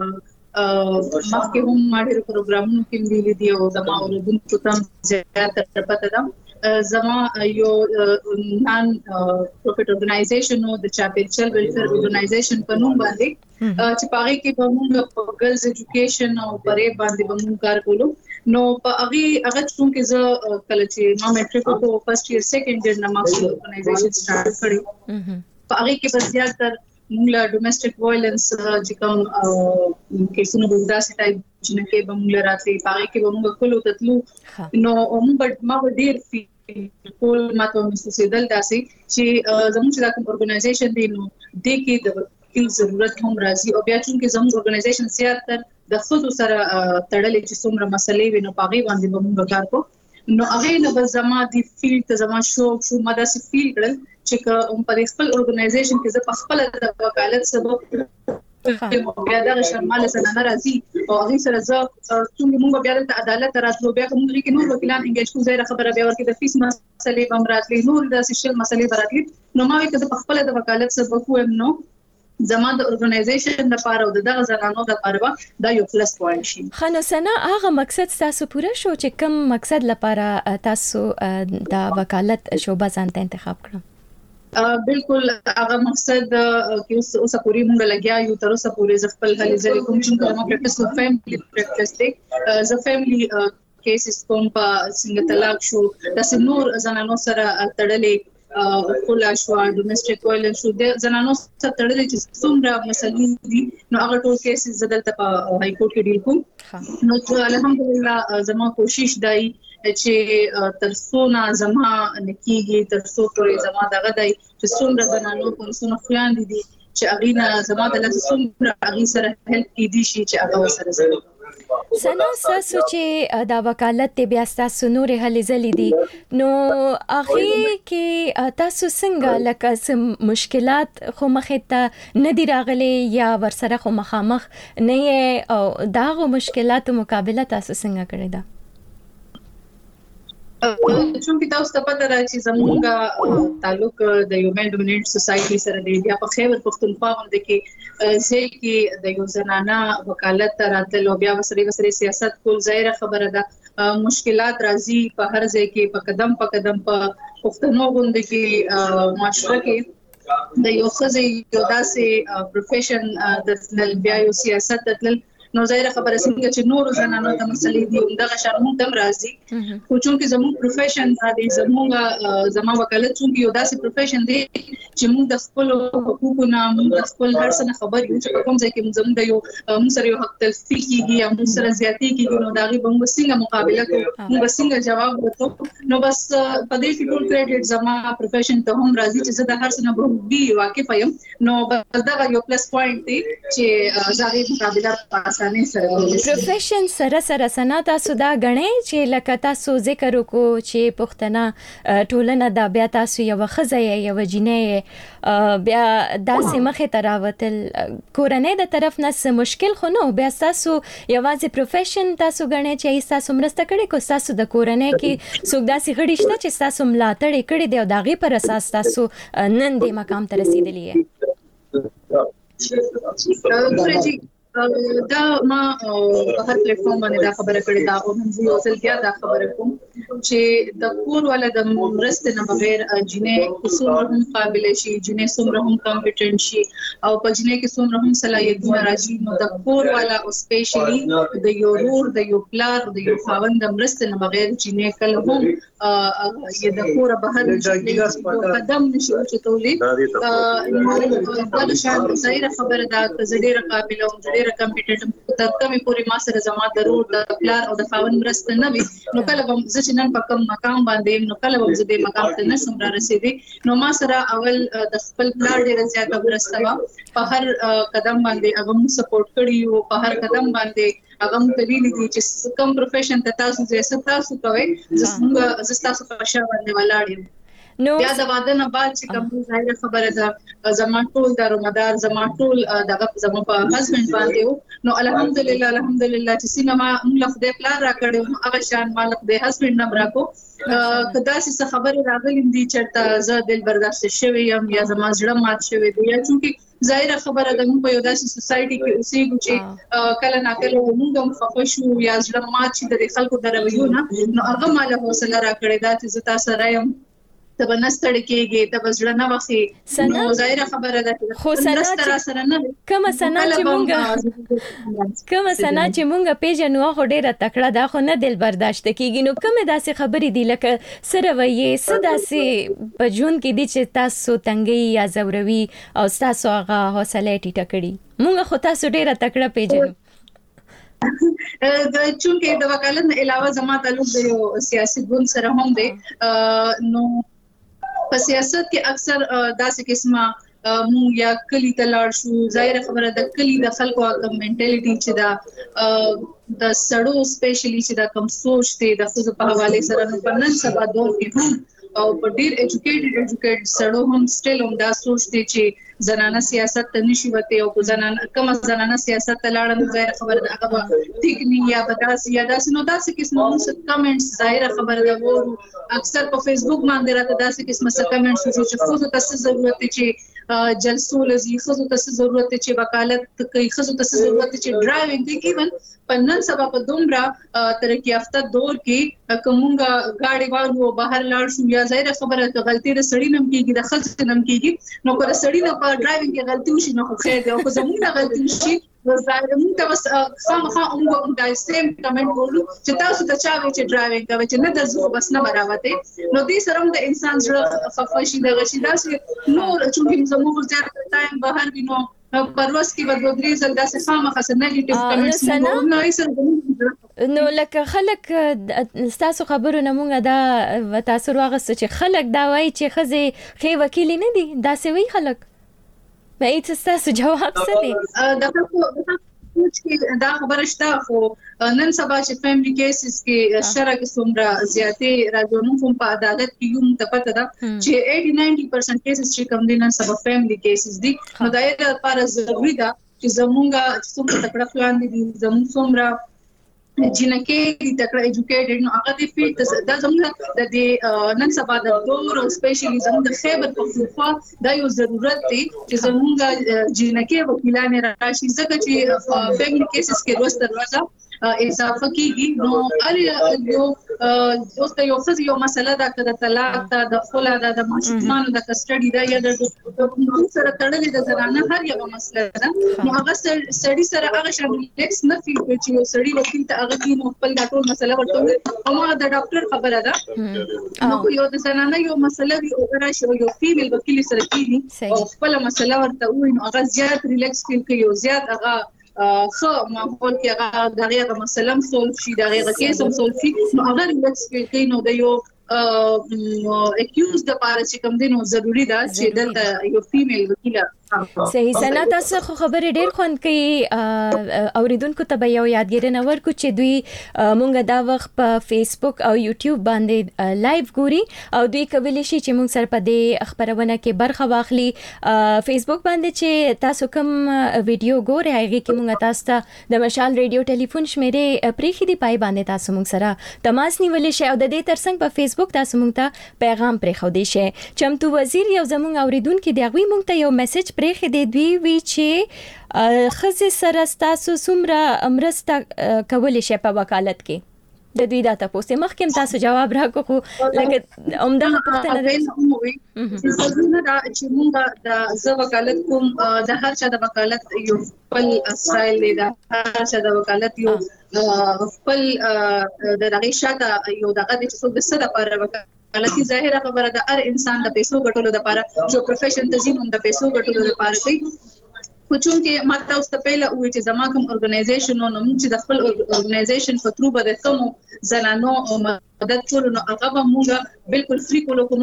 S4: مخکې هم ما ډېر پروګرامونو کې ویلي دي او زما اوریدونکو ته زیاتره پته ده. زما یو نان پروفیټ اورګنایزیشن او د چاپیچل ویلفیر اورګنایزیشن په نوم باندې چې پاره کې به موږ په ګرلز ایجوکیشن او پرې باندې به موږ کار کولو. نو په هغه هغه څنګه چې کله چې ما میټریک کو فرست ایئر سیکنډ ایئر نه ما اورګنایزیشن سٹارټ کړی په هغه کې به زیاتره موږ له ډومېسټک وایلنس چې کوم کیسونه د داسې ټایپ چې نه کې به موږ راتلي پاره کې به موږ کولو تطلو نو موږ ما ډېر کول ماته مستسیدل داسې چې زموږ چې کوم اورګنایزیشن دی نو د کې د وکیل ضرورت هم راځي او بیا چې زموږ اورګنایزیشن زیاتره د خصوص سره تړلې چې څومره مسلې وینو پاره باندې به موږ کار کوو. نو هغه نه به زما د فیلډ ته زما شو شو ماده سي فیل کړل چې کوم په خپل اورګنایزیشن کې زه په خپل د وکالت سبب بیا دا شرماله سره ناراضي او هغه سره زه څنګه موږ بیا د عدالت راتلو بیا کوم کې نور وکیلان انګیج کوو زه خبره بیا ورکې د فیس مسلې بم راتلې نور د سوشل مسلې براتلې نو ما وی کده په خپل د وکالت سبب کوم نو زما د اورګنایزیشن لپاره او دغه زنانو لپاره دا یو پلس پوینټ شي.
S11: خنو سنا هغه مقصد تاسو پوره شو چې کوم مقصد لپاره تاسو د وکالت شوبه ځان ته انتخاب کړم؟
S4: بالکل هغه مقصد کې اوس اوس پوری مونږ لګیا یو تر اوسه پوری ز خپل هلي ځل کوم چې کومه پریکټس او فیملی پریکټس دی ز فیملی کیسز کوم په څنګه طلاق شو د نور زنانو سره تړلې خلا شو ډومېسټک وایلنس شو د زنانو سره تړلې چې څومره مسلې دي نو هغه ټول کیسز زدلته په هاي کورټ کې ډیل کوم نو الحمدلله زما کوشش دی چې ترڅو نه زما نکیږي ترڅو پورې زما دغه دی چې څومره زنانو په څونه خوان دي چې اغینا زما د لاسه څومره اغي سره هیلپ کیدی شي چې هغه سره زه
S11: سنا ساسو چې دا وکالت ته بیا تاسو نور هلي زلي دي نو اخی کې تاسو څنګه لکه سم مشکلات خو مخه ته ندی راغلي یا ورسره خو مخامخ نه او داغه مشکلات مقابله تاسو څنګه کړی دا
S4: چونکی تاسو ته پته راځي چې زموږه تعلق د یومن ډومیننت سوسايټي سره دی بیا په خیبر پختونخوا باندې کې ځکه کې د یو زنانه وکالت راتل او بیا وسري وسري سیاست کول ظاهره خبره ده مشکلات راځي په هر ځای کې په قدم په قدم په پښتنو باندې کې معاشره کې د یو خزي یو داسې پروفیشن د بیا یو سیاست تل نو ظاهر خبره څنګه چې نور زنانو د مسلې دی دغه شرمون تم راځي خو چونکې زموږ پروفیشن دی زموږ زما وکالت چونکې یو داسې پروفیشن دی چې موږ د خپل حقوقو نه موږ د خپل هر څه خبر یو چې کوم ځای کې موږ د یو موږ سره یو حق تلفي کیږي یا موږ سره زیاتی کیږي نو داغي به موږ څنګه مقابله کوو موږ څنګه جواب ورکړو نو بس په دې کې ټول کریډټ زما پروفیشن ته هم راځي چې زه د هر څه نه به بي واقف یم نو بس دا یو پلس پوینټ دی چې زاغي مقابله پاسه
S11: پروفیشن سره سره سنا تاسو دا غنئ چې لکه تاسو ذکر وکړو چې پښتنه ټولنه دا بیا تاسو یو خزه یو جنې بیا داسې مخه تراوتل کورنۍ د طرف نه مشکل خو نو بیا تاسو یوازې پروفیشن تاسو غنئ چې تاسو مرسته کړې کو تاسو د کورنۍ کې څوک داسې غړي شته چې تاسو ملاتړ کړي دی او داغي پر اساس تاسو نن دې مقام ته رسیدلی
S4: یې دا ما په هر پلیټ فارم باندې دا خبره کړې دا او هم زه اصل بیا دا خبره کوم چې د کور ولا د مرسته نه بغیر جنې څومره هم قابل شي جنې څومره هم کمپټنټ شي او په جنې کې څومره هم صلاحیتونه راځي نو د کور ولا او سپیشلی د یو رور د یو پلار د یو خاوند د مرسته نه بغیر جنې کله هم یې د کور بهر قدم نشي چتولې دا شان ظاهر خبره دا زړه قابل او ډېر کمپټیټیو تر کومه پوری ما سره زما ضرور د پلان او د فاون مرسته نه وي نو کله هم ځکه نن په کوم مقام باندې نو کله هم زه د مقام ته نشم را رسیدي نو ما سره اول د خپل پلان ډېر زیاته مرسته وا په هر قدم باندې هغه مو سپورټ کړی او په هر قدم باندې هغه مو تللی دي چې کوم پروفیشن ته تاسو زه تاسو کوي زه تاسو په شاو باندې ولاړ یم نو بیا د واده نه بعد چې کوم ظاهر خبره ده زما ټول د رمضان زما ټول دغه زما په هسبند باندې نو الحمدلله الحمدلله چې سینما موږ خدای پلان را کړو هغه شان مالک د هسبند نم راکو کدا چې خبره راغلی دي چې زه دل برداشت شوی یم یا زما زړه مات شوی دی یا چې ظاهر خبره ده موږ په یو داسې سوسايټي کې اوسېږو چې کله ناکله موږ هم خفه شو یا زړه مات شي د خلکو درویو نه نو هغه مال حوصله را کړی دا چې زه تاسو رایم ته بنستړ کېږي ته بس ځړ نه وخی نو ظاهر خبره ده
S11: خو سنا سره نه کوم سنا چې مونږه کوم سنا چې مونږه پیژنو هغه ډیره تکړه ده خو نه دل برداشت کیږي نو کوم داسې خبرې دي لکه سره وایي سداسې په جون کې دي چې تاسو تنګي یا زوروي او تاسو هغه حوصله ټیټه کړي مونږه خو تاسو ډیره تکړه پیژنو
S4: د چونکې د وکالت نه علاوه زما تعلق د یو سیاسي ګوند سره هم دی نو په سیاست کې اکثر داسې قسمه مو یا کلی ته لاړ شو ظاهر خبره د کلی د خلکو کوم منټالیټي چې دا د سړو سپیشلی چې دا کوم سوچ دی د خپل په حواله سره نو په نن سبا دور کې هم او په ډیر ایجوکیټډ ایجوکیټ سړو هم سټیل هم دا سوچ دی چې زنانه سیاست ته نشي وته او زنانه کوم زنانه سیاست ته لاړم ظاهر خبره ده هغه ټیکنی یا بداسي یا داسې نو داسې قسمه کمنټس ظاهر خبره ده وو اکثر په فیسبوک باندې راته داسې قسمه کمنټس چې خو ته ضرورت چې جلسو لزی خو ته ضرورت چې وکالت کوي خو ته ضرورت چې ډرایوینګ کوي ایون پنن سبا په دومره ترقی یافته دور کې کومګه گاډي والو بهر لاړ شو یا ظاهر خبره ته غلطي د سړی نم کېږي د خځې نم کېږي نو کله سړی نه په ډرایوینګ کې غلطي وشي نو خو خیر دی او که زموږ نه غلطي وشي ظاهر موږ ته بس خامخا موږ د سیم کمنټ وکړو چې تاسو ته چا وی چې ډرایوینګ کوي چې نه د زو بس نه براوته نو دې سره د انسان زړه خفشي د غشي داسې نو چې زموږ زیات ټایم بهر وینو پرواز کې به دوه درې ځل داسې خامخا سره نیگیټیو کمنټس نو ایسر
S11: نو لکه خلک تاسو خبرو نه مونږه دا تاسو راغست چې خلک دا وایي چې خزه خې وکیل نه دي دا څه وی خلک به هیڅ تاسو جواب څه دی
S4: دا خو دا خبره شته خو نن سبا چې فیملی کیسز کې شرع کې څومره زیاتې راځي نو کوم په عدالت کې یو ته پته ده چې eighty ninety percent کیسز چې کوم دي نن سبا فیملی کیسز دي نو دا یې لپاره ضروري ده چې زمونږه څومره تکړه پلان دي زموږ څومره جنکه دي تکړه ایجوکیټډ نو هغه دې فیلډ د زموږ د دې نن سبا د دور او سپیشلی زموږ د خیبر پختونخوا دا یو ضرورت دی چې زموږ جنکه وکیلان راشي ځکه چې فیملی کیسز کې روز تر ورځې اضافه کیږي نو ال یو اوس یو څه یو مسله ده د طلاق ده د خلا ده د ماشومانو د کسټډي ده یا د سره تړلې د زنانه هر یو مسله ده نو هغه سړي سره هغه شامل لیکس نه فیل کوي چې یو سړي وکیل ته هغه کې نو خپل د ټول مسله ورته او ما د ډاکټر خبره ده نو یو د زنانه یو مسله وي او راشي یو فیمیل وکیل سره کیږي او خپل مسله ورته وي نو هغه زیات ریلیکس فیل کوي او زیات هغه خو ماحول کې هغه دغه مسله سولف شي دغه کیس هم سولف شي نو هغه ریلیکس فیل کوي نو د یو اکیوز د پاره چې کوم دي نو ضروری ده چې دلته یو فیمیل وکیل
S11: صحیح سنا تاسو خو خبرې ډېر خوند کوي اوریدونکو ته به یو یادګیرنه ورکو چې دوی مونږ دا وخت په فیسبوک او یوټیوب باندې لایو ګوري او دوی کولی شي چې مونږ سره په دې خبرونه کې برخه واخلي فیسبوک باندې چې تاسو کوم ویډیو ګورئ هغه کې مونږ تاسو ته د مشال ریډیو ټلیفون شمیرې پریخي دی پای باندې تاسو مونږ سره تماس نیولې شئ او د دې ترڅنګ په فیسبوک تاسو مونږ ته پیغام پرېښو دی شئ چمتو وزیر یو زمونږ اوریدونکو دی هغوی مونږ ته یو میسج پرېښی دی دوی وی چې ښځې سره ستاسو څومره مرسته کولی شي په وکالت کې د دوی دا تاسو مخکې تاسو جواب راکړو خو لکه عمده پوښتنه ده
S4: چې څنګه دا چې موږ د زو وکالت کوم د هر چا د وکالت یو خپل اسایل دی دا هر چا د وکالت یو خپل د دغه شاته یو دغه د څه د څه لپاره وکالت حالکه ظاهره خبره ده هر انسان د پیسو ګټلو لپاره جو پروفیشن تزین هم د پیسو ګټلو لپاره کوي خو چونکې ما تاسو ته پیله وی چې زما کوم ارګنایزیشن نو موږ چې د خپل ارګنایزیشن په ترو به کوم زنانو مدد کولو نو هغه به موږ بالکل فری کولو کوم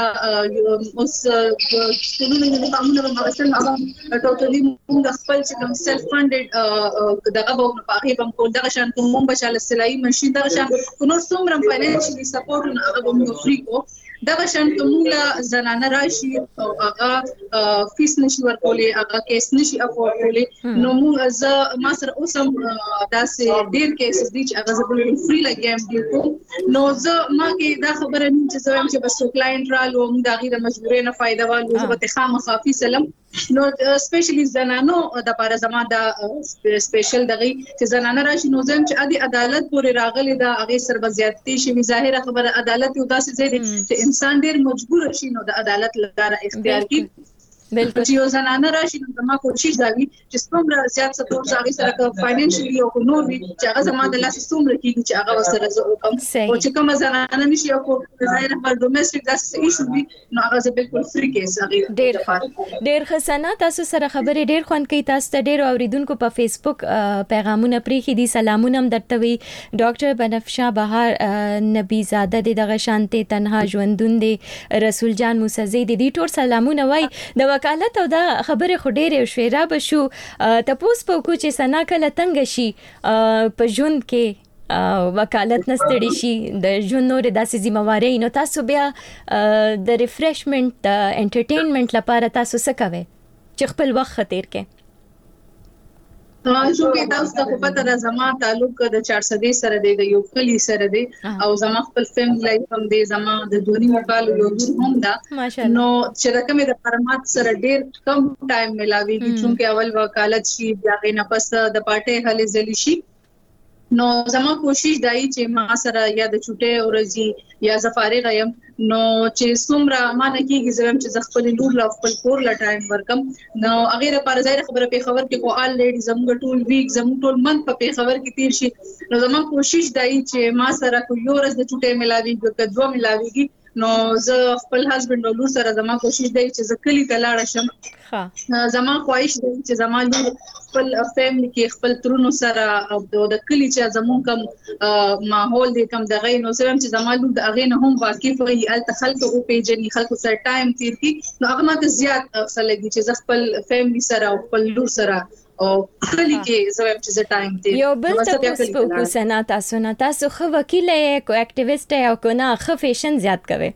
S4: بچاته اوس ټولنې د قانون په مرسته هغه ټوټلی موږ خپل چې کوم سیلف فاندډ دغه به په هغه به کول دغه شان کوم بچاله سلای ماشين دغه شان نو څومره فاینانشلی سپورټ نو هغه به موږ فری کو دغه شان کومه زنانه راشي او هغه فیس نشي ورکولې هغه کیس نشي افورد کولې نو موږ از ما سره اوسم داسې ډیر کیسز دي چې هغه زبل فری لګیم دي نو زه ما کې دا خبره نه چې زه چې بس کلاینټ رالو موږ د غیر مجبورې نه فائدہ والو زه به خامخا فی سلام نو سپیشلی زنانو د لپاره زما دا سپیشل دغه چې زنانه راشي نو زم چې ادي عدالت پورې راغلي دا هغه سر بزیاتي شي ظاهره خبره عدالت یو داسې ځای دی چې انسان ډیر مجبور شي نو د عدالت لپاره اختیار کړي بالکل چې یو زنانه راشي نو زما کوشش دا وي چې څومره زیات سپورټ ځای سره فاینانشلی او نور وي چې هغه زما د لاس څومره کیږي چې هغه وسره زه وکم او چې کوم زنانه نشي او ظاهره پر ډومېسټک داسې ایشو وي نو هغه زه بالکل فری کیس هغه
S11: ډیر ډیر خسانه تاسو سره خبرې ډیر خوند کوي تاسو ته ډیر اوریدونکو په فیسبوک پیغامونه پریخي دي سلامونه هم درته وي ډاکټر بنفشه بهار نبی زاده دغه شانته تنها ژوندون دي رسول جان موسی دي دي ټول سلامونه وای د وکالت او دا خبره خو ډېرې شوې را به شو تپوس په کو چې سنا کله تنګ شي په ژوند کې وکالت نستړي شي د ژوند نور داسې ذمہواری نو تاسو بیا د ریفریشمنت د انټرټینمنت لپاره تاسو څه کوئ چې خپل وخت تیر کړئ
S4: چې تاسو ته په پته د زما تعلق د چار سدې سره دی د یو کلی سره دی او زما خپل فیملی لایف هم دی زما د دونی مقال یو هم دا نو چې رقم د فرمات سره ډیر کم ټایم ملاويږي چې اول وکالت شي بیا غي نه پس د پټه هلي ځلی شي نو زما کوشش دای چې ما سره یا د چټه ورځي یا زفارغ یم نو چې څومره مانه کېږي زم چې خپل لور لا خپل کور لا ټایم ورکم نو هغه لپاره ځای خبره په خبر کې کو آل لیډي زموږ ټول ویک زموږ ټول منت په خبر کې تیر شي نو زما کوشش دای چې ما سره کو یو ورځ د چټه ملاويږي که دوه ملاويږي نو زه خپل هسبند او لور سره زما کوشش دی چې زه کلی ته لاړ شم ها زما خواهش دی چې زما لور خپل فیملی کې خپل ترونو سره او د کلی چې زمون کوم ماحول دی کوم د غي نو سره چې زما لور د اغه نه هم واقف وي ال تخلق او پیجنې خلکو سره ټایم تیر کی نو هغه ماته زیات خلګي چې زه خپل فیملی سره او خپل لور سره او کلی کې زویم چې زه ټایم تیر
S11: یو بل تاسو په کوسنا تاسو نه تاسو خو وکیل یې کو اکټیویسټ یې او کو نه خو فیشن زیات کوي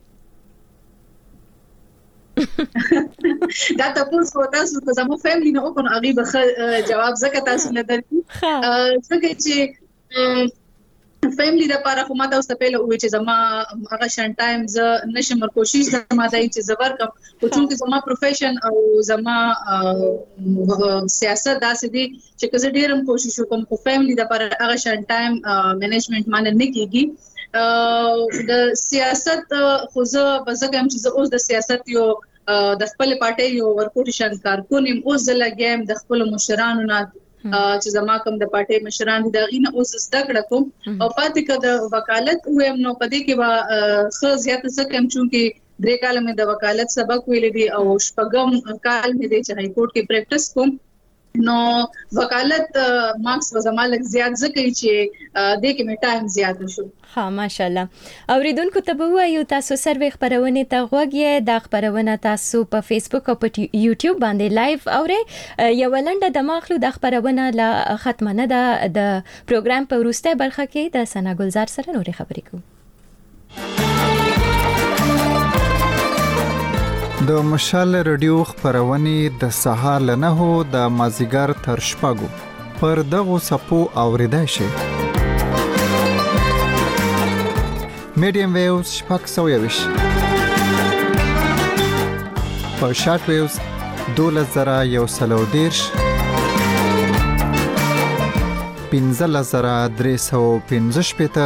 S4: دا تاسو تاسو ته زمو فیملی نه او هغه به جواب زکه تاسو نه درکې څنګه چې فیملی د لپاره خو ما تاسو ته پیله وې چې زما هغه شان ټایم ز نشم کوشش زما دای چې زبر کوم او چې زما پروفیشن او زما سیاست داسې دي چې کزه ډیرم کوشش وکم په فیملی د لپاره هغه شان ټایم مینجمنت باندې نه کیږي د سیاست خو زه بزګم چې زه اوس د سیاست یو د خپل پارټي یو ورکوټیشن کارکونم اوس زلګم د خپل مشرانو نه چې زما کوم د پارټي مشران دي دا غینه اوس زده کړ کوم او پاتې کده وکالت ویم نو پدې کې با خو زیات څه کم چونکه درې کال مې د وکالت سبق ویل دي او شپږم کال مې د هاي کورټ کې پریکټس کوم نو وکالت مارکس وزمالک زیات زکه چې د کې مې ټایم زیات شو
S11: ها ماشاءالله اوریدونکو ته وایو تاسو سروي خبرونه ته غوږی د خبرونه تاسو په فیسبوک او په یوټیوب باندې لایو اوري یو لنډه د ماخلو د خبرونه لا ختمه نه ده د پروګرام په وروسته برخه کې د سنا ګلزار سره نوري خبرې کوو
S5: د مشال رادیو خبرونه د سهار له نه د مازیګر تر شپږو پر دغه سپو اوریدای شي میډیم ویوز شپږ سو یوش په شارټ ویوز دوله زره یو سلو دیرش پنځله زره درې سو پنځه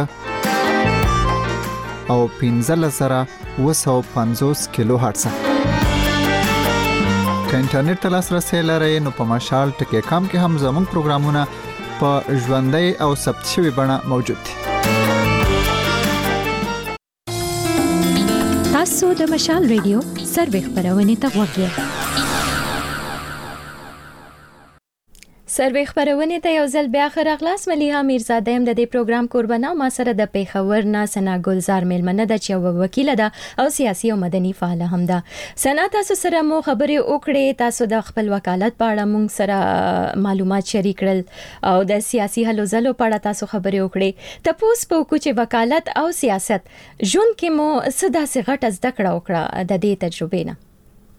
S5: شپېته او پنځله زره اوه سوه پنځوس کیلو هرتز که انټرنیټ ته لاسرسی لرئ نو په مشال ټکی کام کې هم زموږ پروګرامونه په ژوندۍ او ثبت شوي بڼه موجود دي.
S11: تاسو د مشال ریډیو سروي خبرونه ته غوږی سروي خبرونه ته یو ځل بیا خیر اخلاص مليها میرزاده هم د دې پروګرام قربانه ما سره د پیښور نه سنا ګلزار میلمنه د چو وکیل ده او سیاسي او مدني فعال هم ده. سنا تاسو سره مو خبرې وکړې تاسو د خپل وکالت په اړه مونږ سره معلومات شریک کړل او د سیاسي هلو ځلو په اړه تاسو خبرې وکړې تاسو په کوچ وکالت او سیاست جون کې مو صدا سي غټ زده کړه وکړه د دې تجربې نه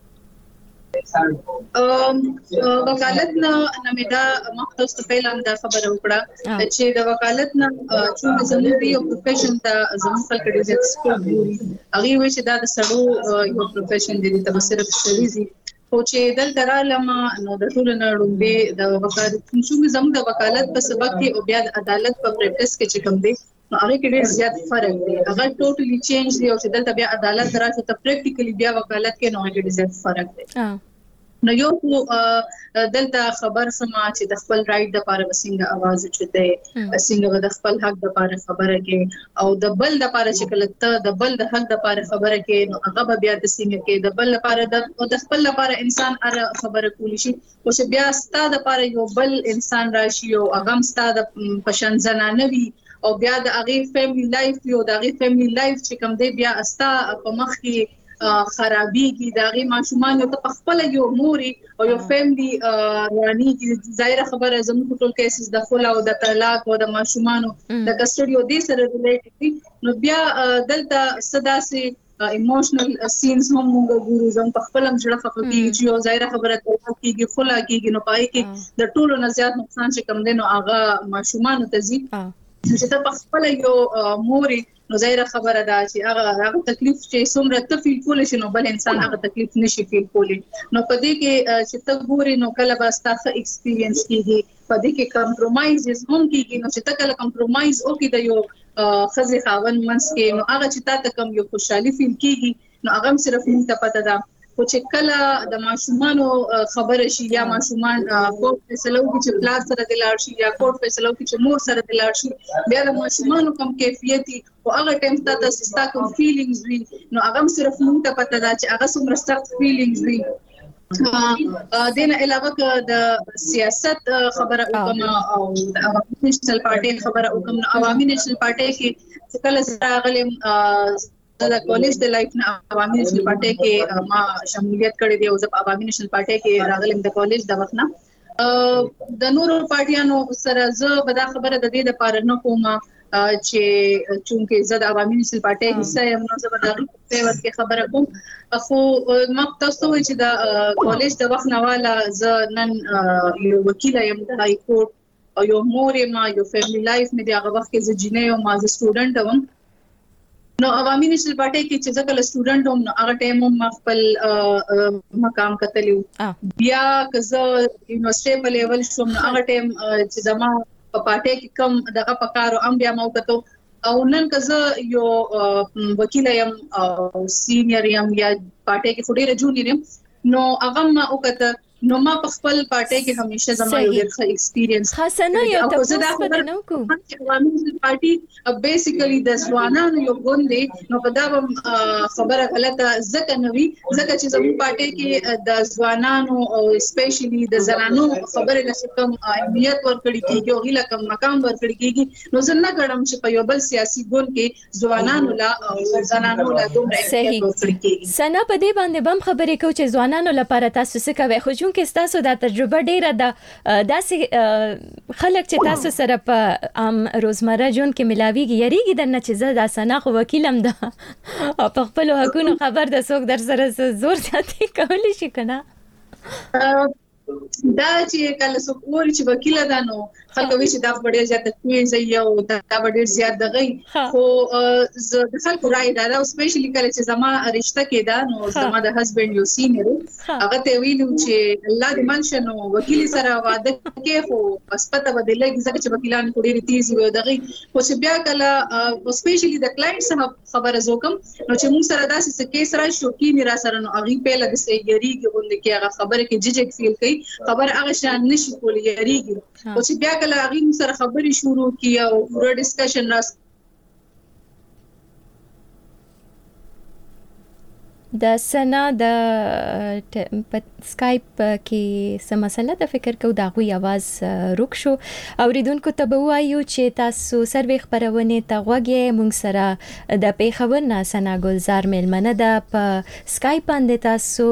S4: وکالت نه نمیدا مختص په لام د خبره وکړه چې د وکالت نه چې زموږ یو پروفیشن ته زموږ خلک ډېر زیات سپورټ دي هغه وی چې دا د سړو یو پروفیشن دی ته صرف شریزي او چې دل درالما نو د ټول نه ډوبې د وکالت چې زموږ د وکالت په سبق کې او بیا د عدالت په پریکټس کې چې کوم دی نو هغه کې ډېر زیات فرق دی هغه ټوټلی چینج دی او چې دلته بیا عدالت راځي ته پریکټیکلی بیا وکالت کې نو ډېر زیات فرق دی نو یو دلته خبر سما چې د خپل رائټ د لپاره وسنګ आवाज چته څنګه د خپل حق د لپاره خبره کې او د بل د لپاره چې کله ته د بل د حق د لپاره خبره کې نو هغه بیا د څنګه کې د بل لپاره د خپل لپاره انسان ار خبره کولی شي او چې بیا ستاسو د لپاره یو بل انسان راشي او هغه ستاسو د پشن زنانه وي او بیا د هغه فیملی لایف یو د هغه فیملی لایف چې کوم دی بیا استا په مخ کې خرابېږي دا غي ماشومان ته په خپل یو موري او یو فیملی رانی کی ظاهر خبره زموږ ټول کیسز د خلا او د طلاق او د ماشومان د کسټډي او د سره ریلیټډ دي نو بیا دلته صدا سي ایموشنل سینز هم موږ ګورو زم په خپل مجړه خپلېږي چې یو ظاهر خبره کیږي خلا کیږي نو پای کې د ټولو نه زیات نقصان چې کم دي نو هغه ماشومان ته زی چې ته په خپل یو موري نو ظاهر خبره ده چې هغه هغه تکلیف چې څومره ته فیل کول شي نو بل انسان هغه تکلیف نشي فیل کولی. نو په دې کې چې ته ګوري نو کله به ستاسو ایکسپیرینس کیږي په دې کې کمپرومایز هم کیږي. نو چې ته کله کمپرومایز وکړې د یو خزي خاون منس کې نو هغه چې تا ته کم یو خوشحالي فیل کیږي نو هغه صرف مونږ ته پته ده. او چې کله د ماشومانو خبره شي یا ماشومان کوټ فیصلو کې چې پلار سره د لاړ شي یا کوټ فیصلو کې چې مور سره د لاړ شي بیا د ماشومانو کم کیفیتي او هغه ټایم ته ستا کوم فیلینګز وي نو هغه صرف مونږ ته پته ده چې هغه څومره سخت فیلینګز وي. دینه علاوه د سیاست خبره وکم او د عوامي نېشنل پارټي خبره وکم. عوامي نېشنل پارټي کې کله سره غلم د کالج د لایف نه عوامي نېشنل پارټي کې ما شمولیت کړې دی او زه عوامي نېشنل پارټي کې راغلم د کالج د وخت نه. د نورو پارټیانو سره زه به دا خبره د دې لپاره نه کوم چې چونکه زه د عوامي نېشنل پارټي حصہ یم نو زه به دا په ورته خبره کوم. خو ما تاسو وایي چې د کالج د وخت نه والا زه نن یو وکیل یم د هاي کورټ او یو مور یم یو فیملی لایف مې د هغه وخت کې زه جنې او ما زه سټوډنټ وم. نو عوامي نېشنل پارټي کې چې ځکه له سټوډنټ هم نو هغه ټایم هم خپل مقام کتلیو بیا که زه یونیورسيټي په لیول شوم نو هغه ټایم چې زما په پارټي کې کم دغه پکارو ام بیا مو کتو او نن که زه یو وکیل یم او سینیئر یم یا پارټي کې فډیره جونیئر یم نو هغه ما وکړه نو ما په خپل پارټي کې همیشه زما یو ډېر ایکسپیرینس
S11: حسنه یو تاسو په نو کو
S4: عوامي نېشنل پارټي بیسیکلی د ځوانانو یو ګوند دی نو په دا خبره غلطه ځکه نوي ځکه چې زموږ پارټي کې د ځوانانو او سپیشلی د زنانو خبره لکه کوم اهمیت ورکړي کیږي او هیله کوم مقام ورکړي کیږي نو زه نه غواړم چې په یو بل سیاسي ګوند کې ځوانانو لا او زنانو لا دومره اهمیت ورکړي کیږي.
S11: سنا په دې باندې بم خبرې کو چې ځوانانو لپاره تاسو څه کوي خو چې تاسو دا تجربه ډیره ده داسې خلک چې تاسو سره په عام روزمره ژوند کې ملاويږي یریږي درنه چې زه د سنا خو وکیلم ده او په خپل حقوقو خبر د څوک در سره زور زیاتې کولی شي کنه
S4: دا چې کله څوک وایي چې وکیل ده نو خلک وایي چې دا ډېر زیات کوي او دا ډېر زیات دغه خو زه د خلکو رائے دا او سپیشلی کله چې زما رشتہ کې دا نو زما د هسبند یو سینیئر هغه ته ویلو چې الله دې منشنو وکیل سره واده کې خو بس پته بدلېږي ځکه چې وکیلان ډېر تیز وي دغه خو چې بیا کله سپیشلی د کلاینټ سره خبره زوکم نو چې موږ سره داسې څه کیس را شو کې میرا سره نو اغي په لږ سیګری کې غونډه کې هغه خبره کې ججک فیل کوي خبر هغه شان نشي کولی یریږي او چې بیا کله هغه سره خبري شروع کیه او پوره ډسکشن راس
S11: د سنا د سکایپ کې سم مسله د فکر کو دا غوي आवाज روک شو اوریدونکو ته به وایو چې تاسو سروي خبرونه ته غوږی مونږ سره د پیښور نه سنا ګلزار ملمنه د په سکایپ باندې تاسو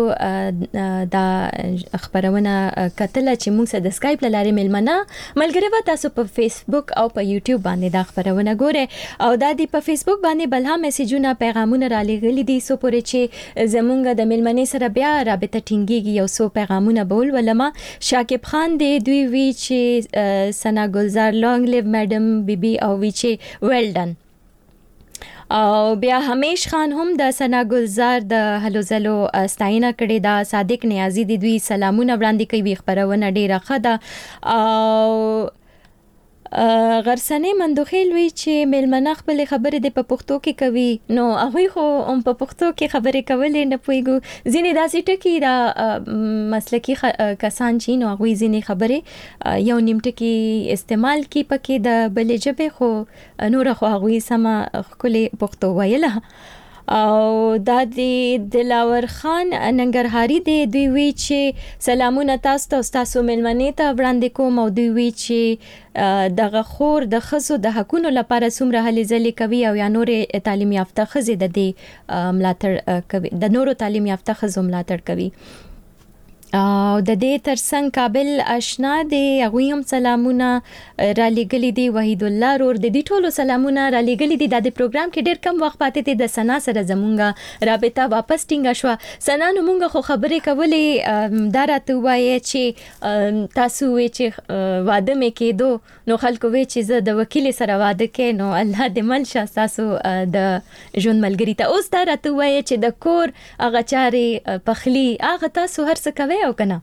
S11: د خبرونه کتل چې مونږ سره د سکایپ لاره ملمنه ملګری و تاسو په فیسبوک او په یوټیوب باندې د خبرونه ګوره او د دې په فیسبوک باندې بلها میسجونه پیغامونه را لېږلي دي سو پورې چې زمونږ د ملمنې سره بیا رابطه ټینګيږي یو څو پیغامونه بول ولما شاکب خان دی دوی وی چې سنا ګلزار لانګ لیو میډم بیبي او وی چې ویل ډن او بیا همیش خان هم د سنا ګلزار د هلو زلو ستاینه کړي دا صادق نیازی دی دوی سلامونه وړاندې کوي خبرونه ډیره خده او غرسنه مندوخیل وی چې ملمنه خپل خبرې د په پښتو کې کوي نو هغه خو هم په پښتو کې خبرې کولې نه پويګو ځینې داسې ټکی دا مسلکی کسان چې نو هغه ځینې خبرې یو نیم ټکی استعمال کی پکې د بلې جبه خو نور خو هغه سم خپل پښتو ویله او د دلاور خان ننګرهاري دی دوی وی چې سلامونه تاسو ته تاسو ملمنې ته وړاندې کوم او دوی وی چې دغه خور د خزو د حقونو لپاره څومره هلې ځلې کوي او یا نور تعلیم یافته خزې د دې ملاتړ کوي د نورو تعلیم یافته خزو ملاتړ کوي او د دې ترڅنګ کابل آشنا دی هغه هم سلامونه را لګلې دي وحید الله رور د دې ټولو سلامونه را لګلې دي د پروګرام کې ډېر کم وخت پاتې دي د سنا سره زمونږه رابطه واپس ټینګه شو سنا نو مونږ خو خبرې کولې دا راته وایي چې تاسو وې چې واده مې کېدو نو خلکو وې چې زه د وکیل سره واده کې نو الله دې مل شه تاسو د ژوند ملګری ته اوس دا راته وایي چې د کور هغه چاري پخلی هغه تاسو هر څه کوي او کنه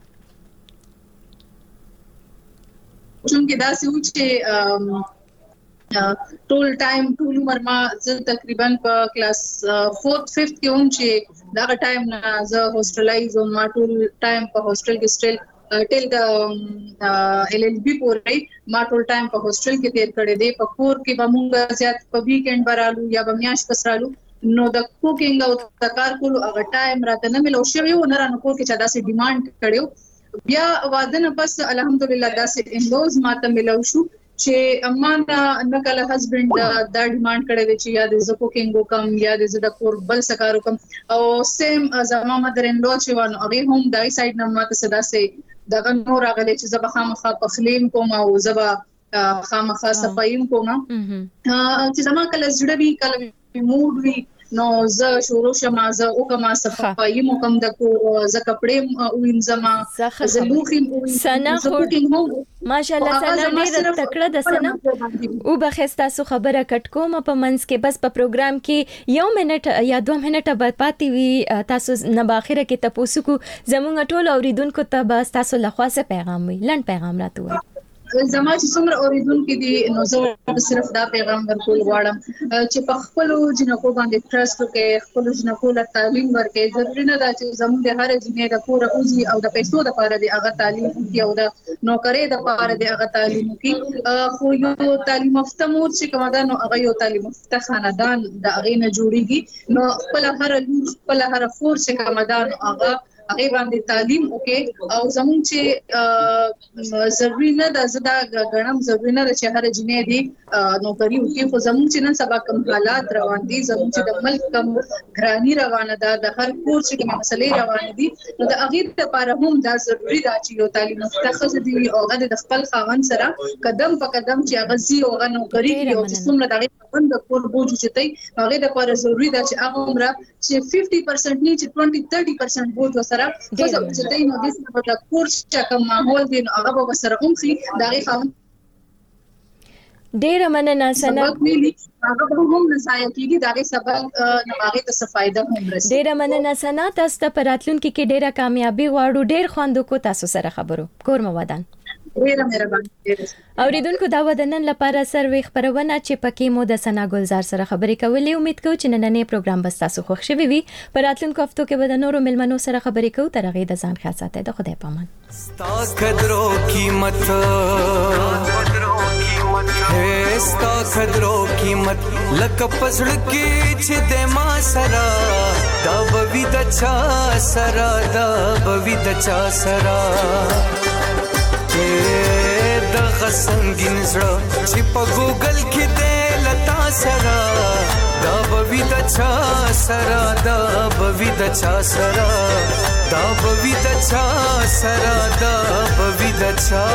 S4: چونکه دا څه و چې ټول ټایم ټول عمر ما زه تقریبا په کلاس فورث ففتھ کې هم چې دا ټایم نه زه هوسټلایز او ما ټول ټایم په هوسټل کې سټل ټیل د ال ال بي پورې ما ټول ټایم په هوسټل کې تیر کړی دی په کور کې به مونږ زیات په ویکند برالو یا به میاش پسرالو نو د کوکینګ او د کار کولو هغه ټایم راته نه ملو شوی و نه رانه کور کې چې داسې ډیماند کړو بیا واده نه پس الحمدلله داسې انلوز ماته ملو شو چې امانه نکله هسبند دا ډیماند کړی دی چې یا د زکو کوکینګ وکم یا د زده کور بل سکار وکم او سیم زما مدر ان لو چې وانه هغه هم دای سایډ نه ماته صدا سي دغه نور غلې چې زبا خامخا پخلیم کوم او زبا خامخا صفایم کوم چې زما کله زړه وی کله موډ وی نو ز شورو شمه ز او کما صفائی مکم د کو ز کپڑے وینځما ز لوخي
S11: سنا خو ماشاءالله سنا ډیره تکړه د سنا او بخښتا سو خبره کټ کوم په منس کې بس په پروګرام کې یو منټ یا دوه منټه بعد پاتې وي تاسو نه باخره کې تاسو کو زموږ ټول اوریدونکو ته بس تاسو لخوا څه پیغام وي لن پیغام راته وي
S4: زما چې څومره اوریدونکو دي نو زه صرف دا پیغام ورکول غواړم چې په خپل جنکو باندې ټرست وکړي خپل جنکو له تعلیم ورکړي ضروري نه ده چې زموږ د هر جنې د پوره اوزي او د پیسو د لپاره دی هغه تعلیم کوي او د نوکرۍ د لپاره دی هغه تعلیم کوي خو یو تعلیم یافته مور چې کومه ده نو هغه یو تعلیم یافته خاندان د هغه نه جوړیږي نو خپل هر لور خپل هر فور چې کومه ده نو هغه هغه باندې تعلیم وکړي او زموږ چې ضروري نه ده زدا غنم ضروري نه ده چې هر جنې دی نوکری وکړي خو زموږ چې نن سبا کوم حالات روان دي زموږ چې د ملک کوم ګرانی روانه ده د هر کور چې کوم مسلې روانه دي نو د هغه لپاره هم دا ضروري ده چې یو تعلیم متخصص دی او هغه د خپل خاوند سره قدم په قدم چې هغه زی او هغه نوکری کوي او چې څومره دغه د کور بوج چې دی هغه د لپاره ضروري ده چې هغه عمره چې پنځه پرسنټ نه چې بیس پرسنټ بوج وسره څه چې دی نو د څه په کور چې کوم ماحول دی نو هغه به سره هم خي دغه خاوند
S11: ډیره مننه سنا
S4: هغه هم نصایح کیږي دغه سبب نماغه ته فائدہ هم رسي
S11: ډیره مننه سنا تاسو ته پراتلونکو کې ډیره کامیابی غواړو ډیر خواندو کو تاسو سره خبرو کور مو ودان
S4: ډیره مهرباني
S11: اوریدونکو دا ودنن لپاره سروي خبرونه چې پکې مو د سنا ګلزار سره خبرې کولې امید کوم چې نننې پروګرام بس تاسو خوښ شوي وي پراتلونکو هفتو کې به د نورو ملمنو سره خبرې کوو تر هغه د ځان خیال ساتئ د خدای پامان
S6: ستا قدرو قیمت ہے ستا قدرو قیمت لکه پسړ کې چې د ما سرا دا بوي د چا سرا دا بوي د چا سرا د غسنګین زړه چې په ګوګل کې د لتا سرا دا بوي د چا سرا دا بوي د چا سرا دا بوي د چا سرا دا بوي د چا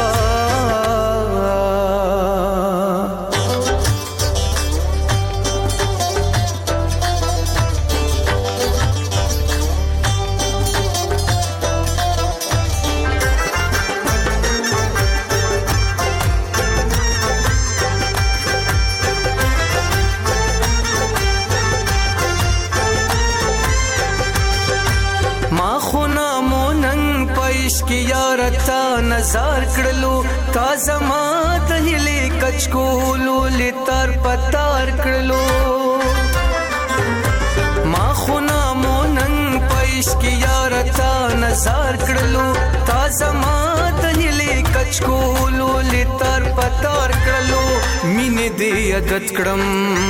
S6: کی یارتا نظر کړلو تا زما د هلي کچ کولو لتر پتار کړلو ما خونا مونن پېش کی یارتا نظر کړلو تا زما د هلي کچ کولو لتر پتار کړلو مینه دې عادت کړم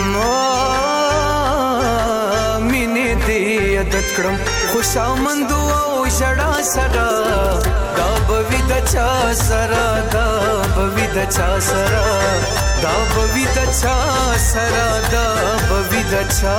S6: مینه دې عادت کړم خوشامندو شړا سرا دا بوي د چا سرا دا بوي د چا سرا دا بوي د چا سرا دا بوي د چا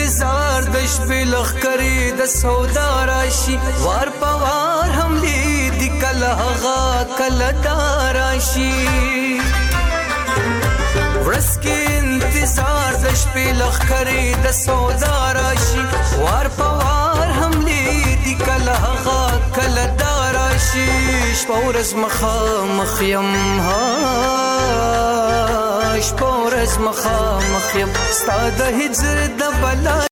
S6: انتظار د شپې لخرې د سودا راشي وار پوار هم دې کله هغه کله داراشي ورس کې انتظار د شپې لخرې د سودا راشي وار پوار هم دې کله هغه کله داراشي شپورز مخا مخیم ها شپورز مخا مخیم ستاد هجر د بلا